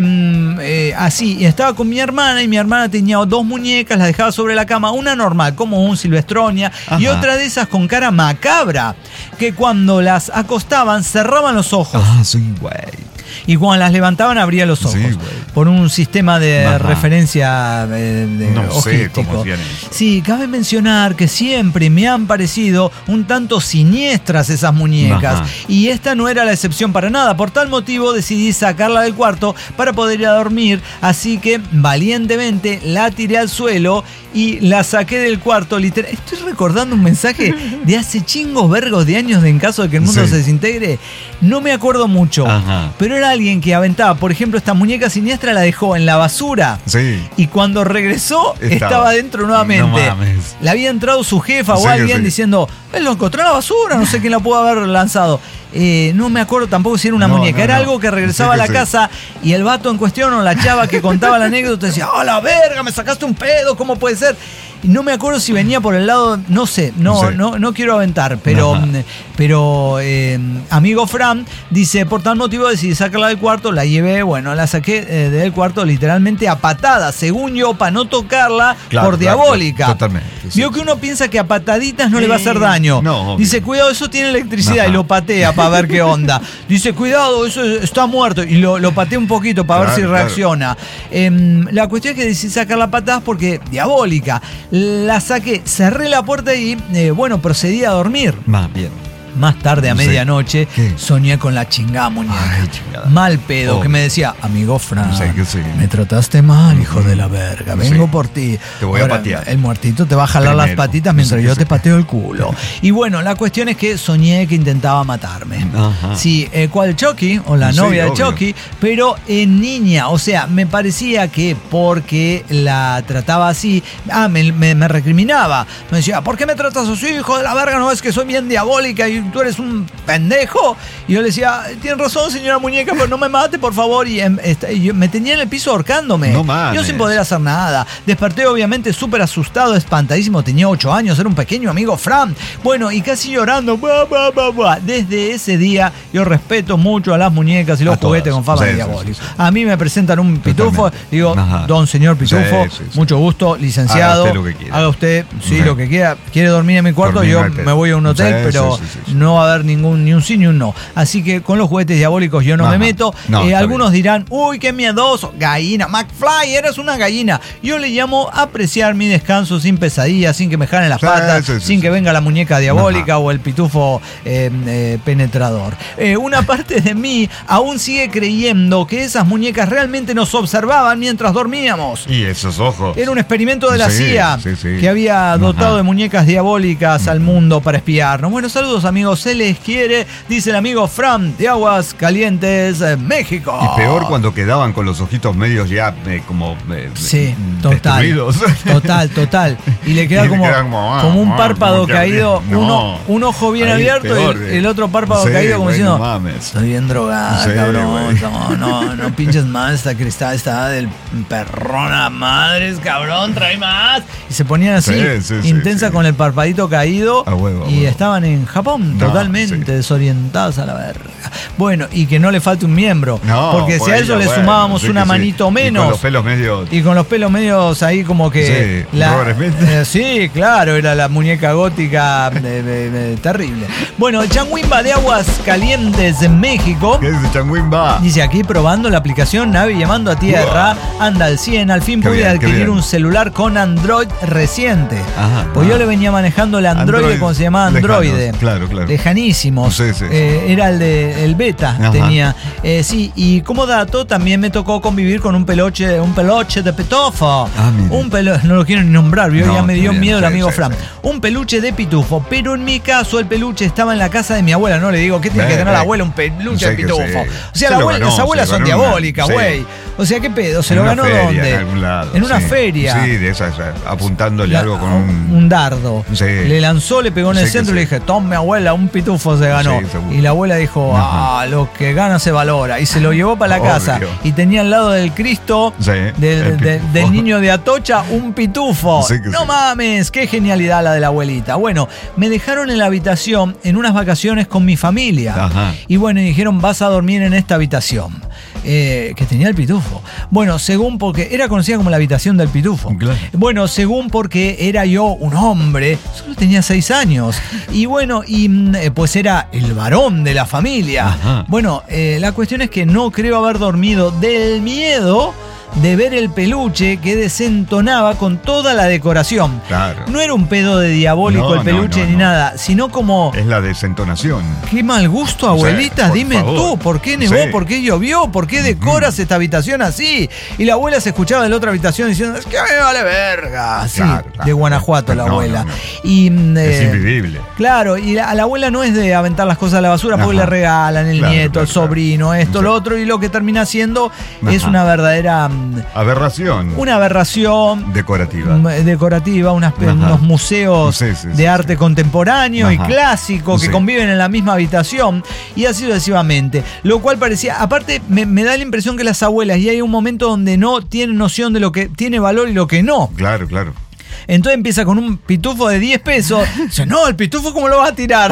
em, eh, así, estaba con mi hermana y mi hermana tenía dos muñecas, las dejaba sobre la cama, una normal, como un Silvestronia, y Ajá. otra de esas con cara macabra, que cuando las acostaban cerraban los ojos. Ah, sí, güey. Y cuando las levantaban abría los ojos. Sí, güey. por un sistema de Ajá. referencia eh, de No sé ojístico. cómo hacían eso. Sí, cabe mencionar que siempre me han parecido un tanto siniestras esas muñecas. Ajá. Y esta no era la excepción para nada. Por tal motivo decidí sacarla del cuarto para poder ir a dormir. Así que valientemente la tiré al suelo y la saqué del cuarto. Literal. Estoy recordando un mensaje de hace chingos vergos de años de en caso de que el mundo Sí. se desintegre. No me acuerdo mucho. Ajá. Pero era alguien que aventaba, por ejemplo, esta muñeca siniestra la dejó en la basura. Sí. Y cuando regresó, estaba, Estaba. dentro nuevamente. No mames. Le había entrado su jefa o Sí, alguien sí. diciendo, él lo encontró en la basura, no sé quién la pudo haber lanzado. Eh, no me acuerdo tampoco si era una No, muñeca, no, era no. algo que regresaba Sí, a que la sí. casa y el vato en cuestión o la chava que contaba la anécdota decía, ¡oh, la verga, me sacaste un pedo! ¿Cómo puede ser? Y no me acuerdo si venía por el lado, no sé, no, Sí. no, no quiero aventar, pero, Ajá. pero eh, amigo Fran dice, por tal motivo decidí sacarla del cuarto, la llevé, bueno, la saqué eh, del cuarto literalmente a patadas, según yo, para no tocarla Claro, por claro, diabólica. totalmente, sí. Vio que uno piensa que a pataditas no le va a hacer daño. No, obvio. Dice, cuidado, eso tiene electricidad, Ajá. y lo patea para ver qué onda. Dice, cuidado, eso está muerto, y lo, lo patea un poquito para ver Claro, si claro. reacciona. Em, la cuestión es que decidí sacar las patadas porque diabólica. La saqué, cerré la puerta y, eh, bueno, procedí a dormir. Más bien. Más tarde, a Sí. medianoche, ¿Qué? soñé con la chingada muñeca. Ay, chingada. Mal pedo, Obvio. que me decía, amigo Fran, Sí, que sí. me trataste mal, hijo de la verga, vengo Sí. por ti. Te voy a patear. El muertito te va a jalar las Primero. patitas mientras Sí, yo sí. te pateo el culo. Y bueno, la cuestión es que soñé que intentaba matarme. Ajá. Sí, eh, ¿cuál Chucky? O la Sí, novia de obvio. Chucky, pero en niña. O sea, me parecía que porque la trataba así, ah, me, me- me recriminaba. Me decía, ¿por qué me tratas así, hijo de la verga? No es que soy bien diabólica y tú eres un pendejo. Y yo le decía, tiene razón, señora muñeca, pero no me mate, por favor. Y, em, esta, y yo, me tenía en el piso ahorcándome. No mames. Yo sin poder hacer nada. Desperté obviamente súper asustado, espantadísimo. Tenía ocho años, era un pequeño amigo Fran. Bueno, y casi llorando. Bah, bah, bah, bah. Desde ese día yo respeto mucho a las muñecas y los A juguetes todas. con fama Sí, diabólica. sí, sí, sí. A mí me presentan un pitufo, Totalmente. digo, Ajá. don señor pitufo, Sí, sí, sí. mucho gusto, licenciado. Haga usted lo que quiera. Haga usted, sí, Sí. lo que quiera. Quiere dormir en mi cuarto, Dormir, yo no hay pedo. me voy a un hotel, Sí, pero sí, sí, sí. no va a haber ningún, ni un sí ni un no. Así que con los juguetes diabólicos yo no Ajá. me meto. No, Eh, está algunos bien. dirán, uy, qué miedoso, gallina, McFly, eres una gallina. Yo le llamo apreciar mi descanso sin pesadillas, sin que me jalen las Sí, patas, sí, sí, sin sí. que venga la muñeca diabólica Ajá. o el pitufo eh, eh, penetrador. Eh, una parte de mí aún sigue creyendo que esas muñecas realmente nos observaban mientras dormíamos. Y esos ojos. Era un experimento de la Sí, C I A sí, sí. que había dotado Ajá. de muñecas diabólicas al mundo para espiarnos. Bueno, saludos amigos, se les quiere, dice el amigo Fran de Aguas Calientes, eh, México. Y peor cuando quedaban con los ojitos medios ya eh, como eh, Sí, mm, total. destruidos. Total, total. Y le queda Y le como, quedan como, ah, como un ah, párpado como que caído, abrir- no. uno, un ojo bien Ahí abierto peor, y el, eh. el otro párpado Sí, caído como güey, diciendo, no mames. estoy bien drogada, Sí, cabrón. güey. No, no, no pinches más esta cristal, está del perrona madres, cabrón, trae más. Y se ponían así, Sí, sí, sí, intensa sí. con el parpadito caído. A huevo, a y huevo. estaban en Japón, No, totalmente sí. desorientadas a la verga. Bueno, y que no le falte un miembro. No, porque si a bueno, eso le bueno, sumábamos sí una que sí. manito Y menos. con los pelos medios. Y con los pelos medios ahí como que... Sí, Robert Smith. eh, sí, claro, era la muñeca gótica de- de- de- terrible. Bueno, Changuimba de Aguas Calientes de México ¿Qué dice Changuimba? dice aquí probando la aplicación Navi llamando a tierra, anda al cien, al fin Qué pude bien, qué adquirir bien. un celular con Android reciente. Ajá, pues ajá. yo le venía manejando el Android, Android como se llamaba lejanos, Android. claro, claro. Lejanísimos. Sí, sí, sí. Eh, era el de el beta, Ajá. tenía. Eh, sí, y como dato, también me tocó convivir con un peluche, un peluche de pitufo. Ah, mire. un pelo, no lo quiero ni nombrar, ¿vio? No, ya me está dio bien, miedo el sí, amigo sí, Fran. sí. Un peluche de pitufo, pero en mi caso el peluche estaba en la casa de mi abuela, no le digo, ¿qué tiene Ve, que tener la ve. abuela un peluche Sé de que pitufo? sí. O Se sea, lo la abuela- ganó, las abuelas se son ganó una- diabólicas, sí. güey. O sea, ¿qué pedo? ¿Se En lo una ganó feria, dónde? En algún lado. En una sí. feria. Sí, de esas, eh, apuntándole La- algo con un, un. dardo. Sí. Le lanzó, le pegó en el Sí que centro y le sí. dije, tome abuela, un pitufo se ganó. Sí, seguro. Y la abuela dijo, Ajá. ah, lo que gana se valora. Y se lo llevó para la Obvio. casa. Y tenía al lado del Cristo, Sí, del, el del- pitufo. del niño de Atocha, un pitufo. Sí que no sí. mames, qué genialidad la de la abuelita. Bueno, me dejaron en la habitación en unas vacaciones con mi familia. Ajá. Y bueno, y dijeron, vas a dormir en esta habitación. Eh, que tenía el pitufo. Bueno, según porque era conocida como la habitación del pitufo. Claro. Bueno, según porque era yo un hombre, solo tenía seis años. Y bueno, y mm, eh, pues era el varón de la familia. Ajá. Bueno, eh, la cuestión es que no creo haber dormido del miedo de ver el peluche que desentonaba con toda la decoración. Claro. No era un pedo de diabólico No, el peluche no, no, ni no. nada, sino como... Es la desentonación. Qué mal gusto, abuelita, por dime favor. tú, ¿por qué nevó? Sí. ¿Por qué llovió? ¿Por qué decoras esta habitación así? Y la abuela se escuchaba de la otra habitación diciendo, es que me vale verga. Así, Claro, claro. de Guanajuato la No, abuela. no, no. Y, mm, Es eh, invivible. Claro, y a la abuela no es de aventar las cosas a la basura porque Ajá. le regalan el Claro, nieto, claro, el sobrino, claro. esto, Sí. lo otro, y lo que termina siendo es Ajá. una verdadera... mm, Aberración. una aberración Decorativa. mm, decorativa, unas- Ajá. unos museos Sí, sí, sí, de arte sí. contemporáneo y Ajá. clásico que Sí. conviven en la misma habitación y así sucesivamente. Lo cual parecía, aparte me, me da la impresión que las abuelas, y hay un momento donde no tienen noción de lo que tiene valor y lo que no. Claro, claro. Entonces empieza con un pitufo de diez pesos. Dice, no, el pitufo, ¿cómo lo vas a tirar?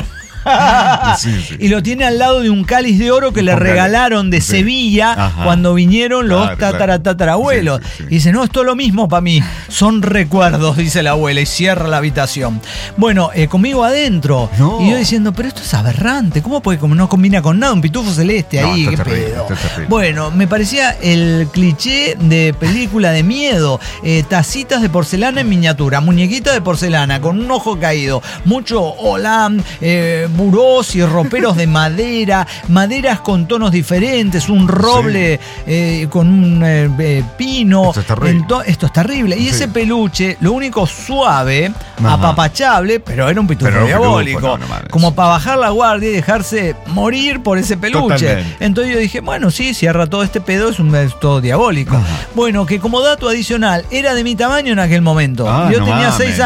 Sí, sí. Y lo tiene al lado de un cáliz de oro que le Con cáliz. regalaron de Sí. Sevilla Ajá. cuando vinieron los Claro, tatara, claro. tatarabuelos. Sí, sí, sí. Y dice, no, esto es lo mismo para mí. Son recuerdos, dice la abuela, y cierra la habitación. Bueno, eh, conmigo adentro. No. Y yo diciendo, pero esto es aberrante. ¿Cómo puede, como no combina con nada? Un pitufo celeste No, ahí, está qué terrible, pedo. está terrible. Bueno, me parecía el cliché de película de miedo. Eh, tacitas de porcelana en miniatura, muñequita de porcelana con un ojo caído, mucho holam, eh, burós y roperos de madera, maderas con tonos diferentes, un roble eh, con un eh, eh, pino. Esto es terrible. Ento- esto es terrible. Y Sí. ese peluche, lo único suave, Ajá. apapachable, pero era un pitufo Pero era un pitufo, diabólico. no, no mames. como para bajar la guardia y dejarse morir por ese peluche. Totalmente. Entonces yo dije, bueno, sí, cierra todo este pedo, es un es todo diabólico. Ajá. Bueno, que como dato adicional, era de mi tamaño en aquel momento. Ah, yo no tenía mames. seis años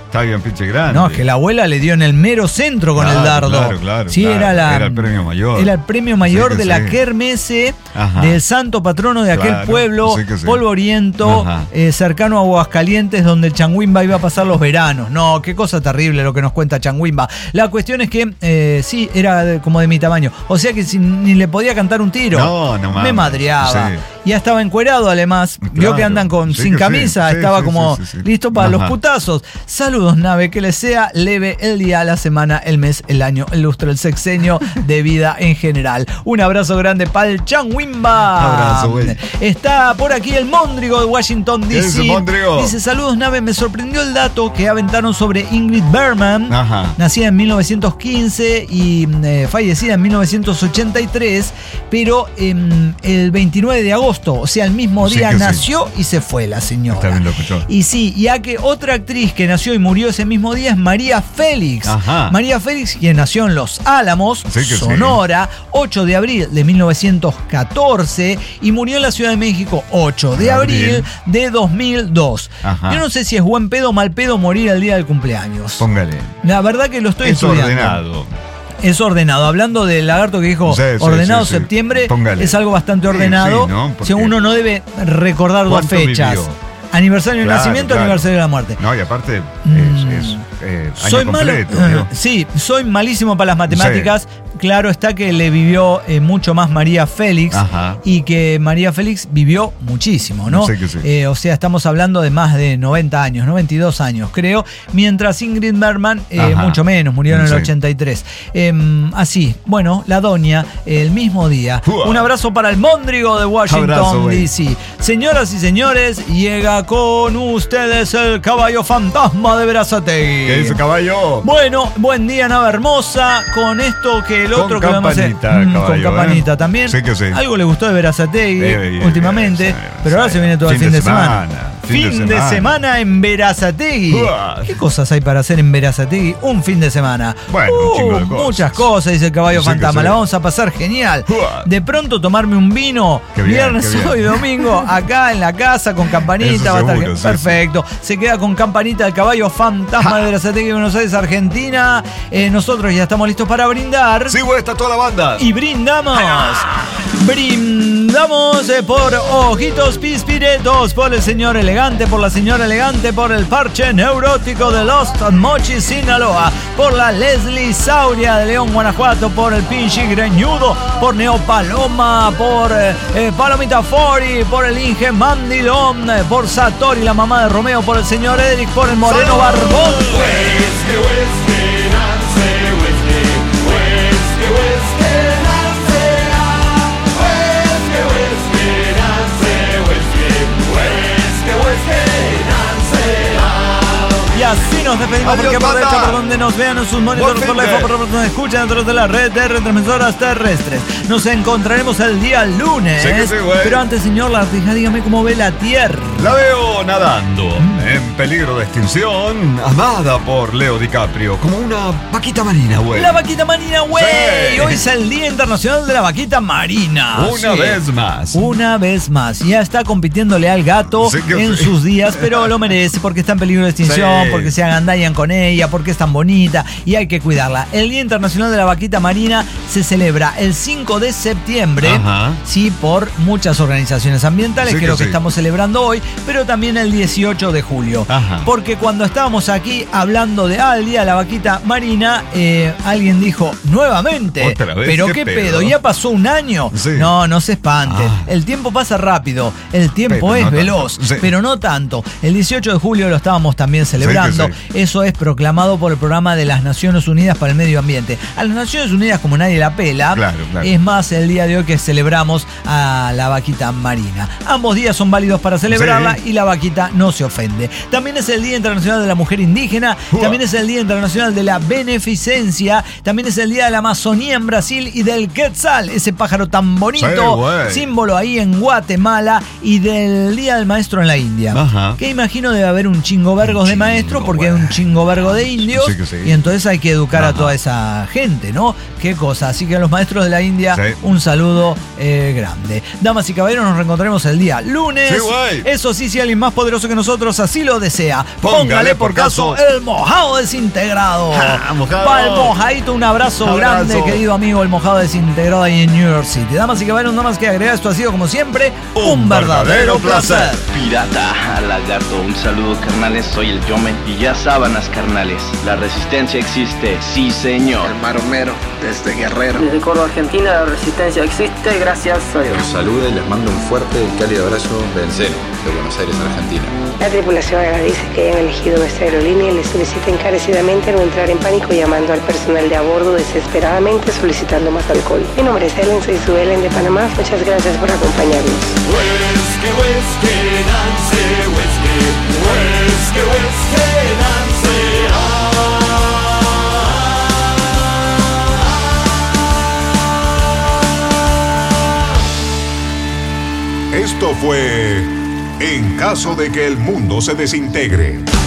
Está bien, pinche grande. No, es que la abuela le dio en el mero centro con Claro, el dardo. claro, claro, Sí, claro. era la. Era el premio mayor. Era el premio mayor Sí que de la sí. kermesse Ajá. del santo patrono de aquel Claro, pueblo sí que sí. polvoriento, Ajá. eh, cercano a Aguascalientes, donde el Changuimba iba a pasar los veranos. No, qué cosa terrible lo que nos cuenta Changuimba. La cuestión es que eh, sí, era de- como de mi tamaño. O sea que si, ni le podía cantar un tiro. No, no Me mames. madreaba. Sí. Ya estaba encuerado además. Vio Claro. que andan con Sí sin que sí. camisa. Sí, estaba sí, como sí, sí, sí. listo para los Ajá. putazos. Saludos, nave. Que les sea leve el día, la semana, el mes, el año, el lustro, el sexenio de vida en general. Un abrazo grande para el Changuimba. Abrazo, güey. Está por aquí el Móndrigo de Washington, ¿Qué D C. dice, Móndrigo? Dice, saludos, nave. Me sorprendió el dato que aventaron sobre Ingrid Bergman. Ajá. Nacida en mil novecientos quince y eh, fallecida en mil novecientos ochenta y tres, pero eh, el veintinueve de agosto, o sea, el mismo Sí día que sí. nació y se fue la señora. Está bien, lo escuchó. Y sí, ya que otra actriz que nació y murió ese mismo día es María Félix. Ajá. María Félix, quien nació en Los Álamos, Sí que sí. Sonora, ocho de abril de mil novecientos catorce y murió en la Ciudad de México ocho de abril, Abril. de dos mil dos. Ajá. Yo no sé si es buen pedo o mal pedo morir el día del cumpleaños. Póngale. La verdad que lo estoy Es estudiando. ordenado. Es ordenado. Hablando del lagarto que dijo Sí, sí, ordenado sí, sí. septiembre, Póngale. es algo bastante Sí, ordenado. sí, ¿no? Si Porque- uno no debe recordar dos ¿Cuánto fechas. vivió? Aniversario del Claro, nacimiento, claro. aniversario de la muerte. No, y aparte Mm. es, es eh, año Soy malo. completo. eh, ¿no? Sí, soy malísimo para las matemáticas. Claro está que le vivió eh, mucho más María Félix. Ajá. Y que María Félix vivió muchísimo, ¿no? Sí que sí. Eh, o sea, estamos hablando de más de noventa años, noventa y dos años, creo. Mientras Ingrid Bergman, eh, Ajá. mucho menos, murió en el Sí. ochenta y tres. Eh, así, bueno, la doña, el mismo día. Uah. Un abrazo para el Móndrigo de Washington, Abrazo, güey. D C. Señoras y señores, llega con ustedes el caballo fantasma de Berazategui. ¿Qué dice caballo? Bueno, buen día, nave hermosa. Con esto que el Con otro que vamos a hacer. campanita, Mm, caballo, con campanita ¿eh? también. Sí que sí. Algo le gustó de Berazategui Eh, eh, últimamente. eh, pero ahora sí. se viene todo el fin de semana. Fin de Fin de semana. semana en Berazategui. Uah. ¿Qué cosas hay para hacer en Berazategui? Un fin de semana. Bueno, un chingo de Uh, cosas. Muchas cosas, dice el caballo Sí que fantasma. sí. La vamos a pasar genial. Uah. De pronto tomarme un vino Qué bien, viernes, qué bien. sábado y domingo acá en la casa con campanita. Eso va a estar seguro, sí, perfecto. Se queda con campanita el caballo fantasma de Berazategui, Buenos Aires, Argentina. Eh, nosotros ya estamos listos para brindar. Sí, güey, está toda la banda. Y brindamos. Brindamos eh, por Ojitos Pispiretos, por el señor elegante, por la señora elegante, por el parche neurótico de Lost Mochi, Sinaloa, por la Leslie Sauria de León, Guanajuato, por el Pinchi Greñudo, por Neo Paloma, por eh, eh, Palomita Fori, por el Inge Mandilón, eh, por Satori, la mamá de Romeo, por el señor Eric, por el Moreno Barbón. Y así nos despedimos. Adiós, porque aprovecha banda. por donde nos vean en sus monitores, Buen por la fin de. por donde nos escuchan dentro de la red de retransmisoras terrestres. Nos encontraremos el día lunes. Sí que sí, güey. Pero antes, señor Lartija, dígame cómo ve la Tierra. La veo nadando, en peligro de extinción, amada por Leo DiCaprio, como una vaquita marina, güey. La vaquita marina, güey. Sí. Hoy es el Día Internacional de la Vaquita Marina. Una Sí. vez más. Una vez más. Ya está compitiéndole al gato Sí que en sí. sus días, pero lo merece porque está en peligro de extinción, Sí. porque se agandallan con ella, porque es tan bonita y hay que cuidarla. El Día Internacional de la Vaquita Marina se celebra el cinco de septiembre, Ajá. sí, por muchas organizaciones ambientales, Sí que que es lo que sí. estamos celebrando hoy, pero también el dieciocho de julio. Ajá. Porque cuando estábamos aquí hablando de ah, el Día de la Vaquita Marina, eh, alguien dijo, nuevamente, ¿Otra vez? pero ¿Qué qué, pedo? pedo? ¿Ya pasó un año? Sí. No, no se espanten. Ah. El tiempo pasa rápido, el tiempo Pero es no tanto. veloz, Sí. pero no tanto. El dieciocho de julio lo estábamos también celebrando. Sí que Eso es proclamado por el programa de las Naciones Unidas para el Medio Ambiente. A las Naciones Unidas, como nadie la pela, Claro, claro. es más el día de hoy que celebramos a la vaquita marina. Ambos días son válidos para celebrarla Sí. y la vaquita no se ofende. También es el Día Internacional de la Mujer Indígena, Uah. también es el Día Internacional de la Beneficencia, también es el Día de la Amazonía en Brasil y del Quetzal, ese pájaro tan bonito, Sí, güey. símbolo ahí en Guatemala, y del Día del Maestro en la India. Ajá. Que imagino debe haber un chingo vergos Un de chingo, maestros porque hay güey. un chingo vergo de indios, Sí que sí. y entonces hay que educar a Ajá. toda esa gente, ¿no? Qué cosa. Así que a los maestros de la India, Sí. un saludo eh, grande. Damas y caballeros, nos reencontraremos el día lunes. Sí, güey. Es caso, sí, si alguien más poderoso que nosotros así lo desea, póngale, Póngale por por caso caso el mojado desintegrado. Ja, mojado. Va el mojadito, un abrazo, Abrazo. grande, querido amigo, el mojado desintegrado ahí en New York City. Damas y caballeros, nada más que agregar, esto ha sido como siempre un, Un verdadero verdadero placer. placer. Pirata, lagarto, un saludo carnales, soy el Yome y ya sábanas carnales, la resistencia existe, sí señor. El Maromero, desde Guerrero. Desde Córdoba, Argentina, la resistencia existe, gracias a Dios. Los saluda y les mando un fuerte y cálido abrazo del Cero, de Buenos Aires, Argentina. La tripulación agradece que hayan elegido nuestra aerolínea y les solicita encarecidamente no entrar en pánico llamando al personal de a bordo desesperadamente solicitando más alcohol. Mi nombre es Ellen, soy su Ellen de Panamá. Muchas gracias por acompañarnos. Whisky, whisky, Nancy, whisky, whisky, whisky, Nancy, Esto fue En caso de que el mundo se desintegre.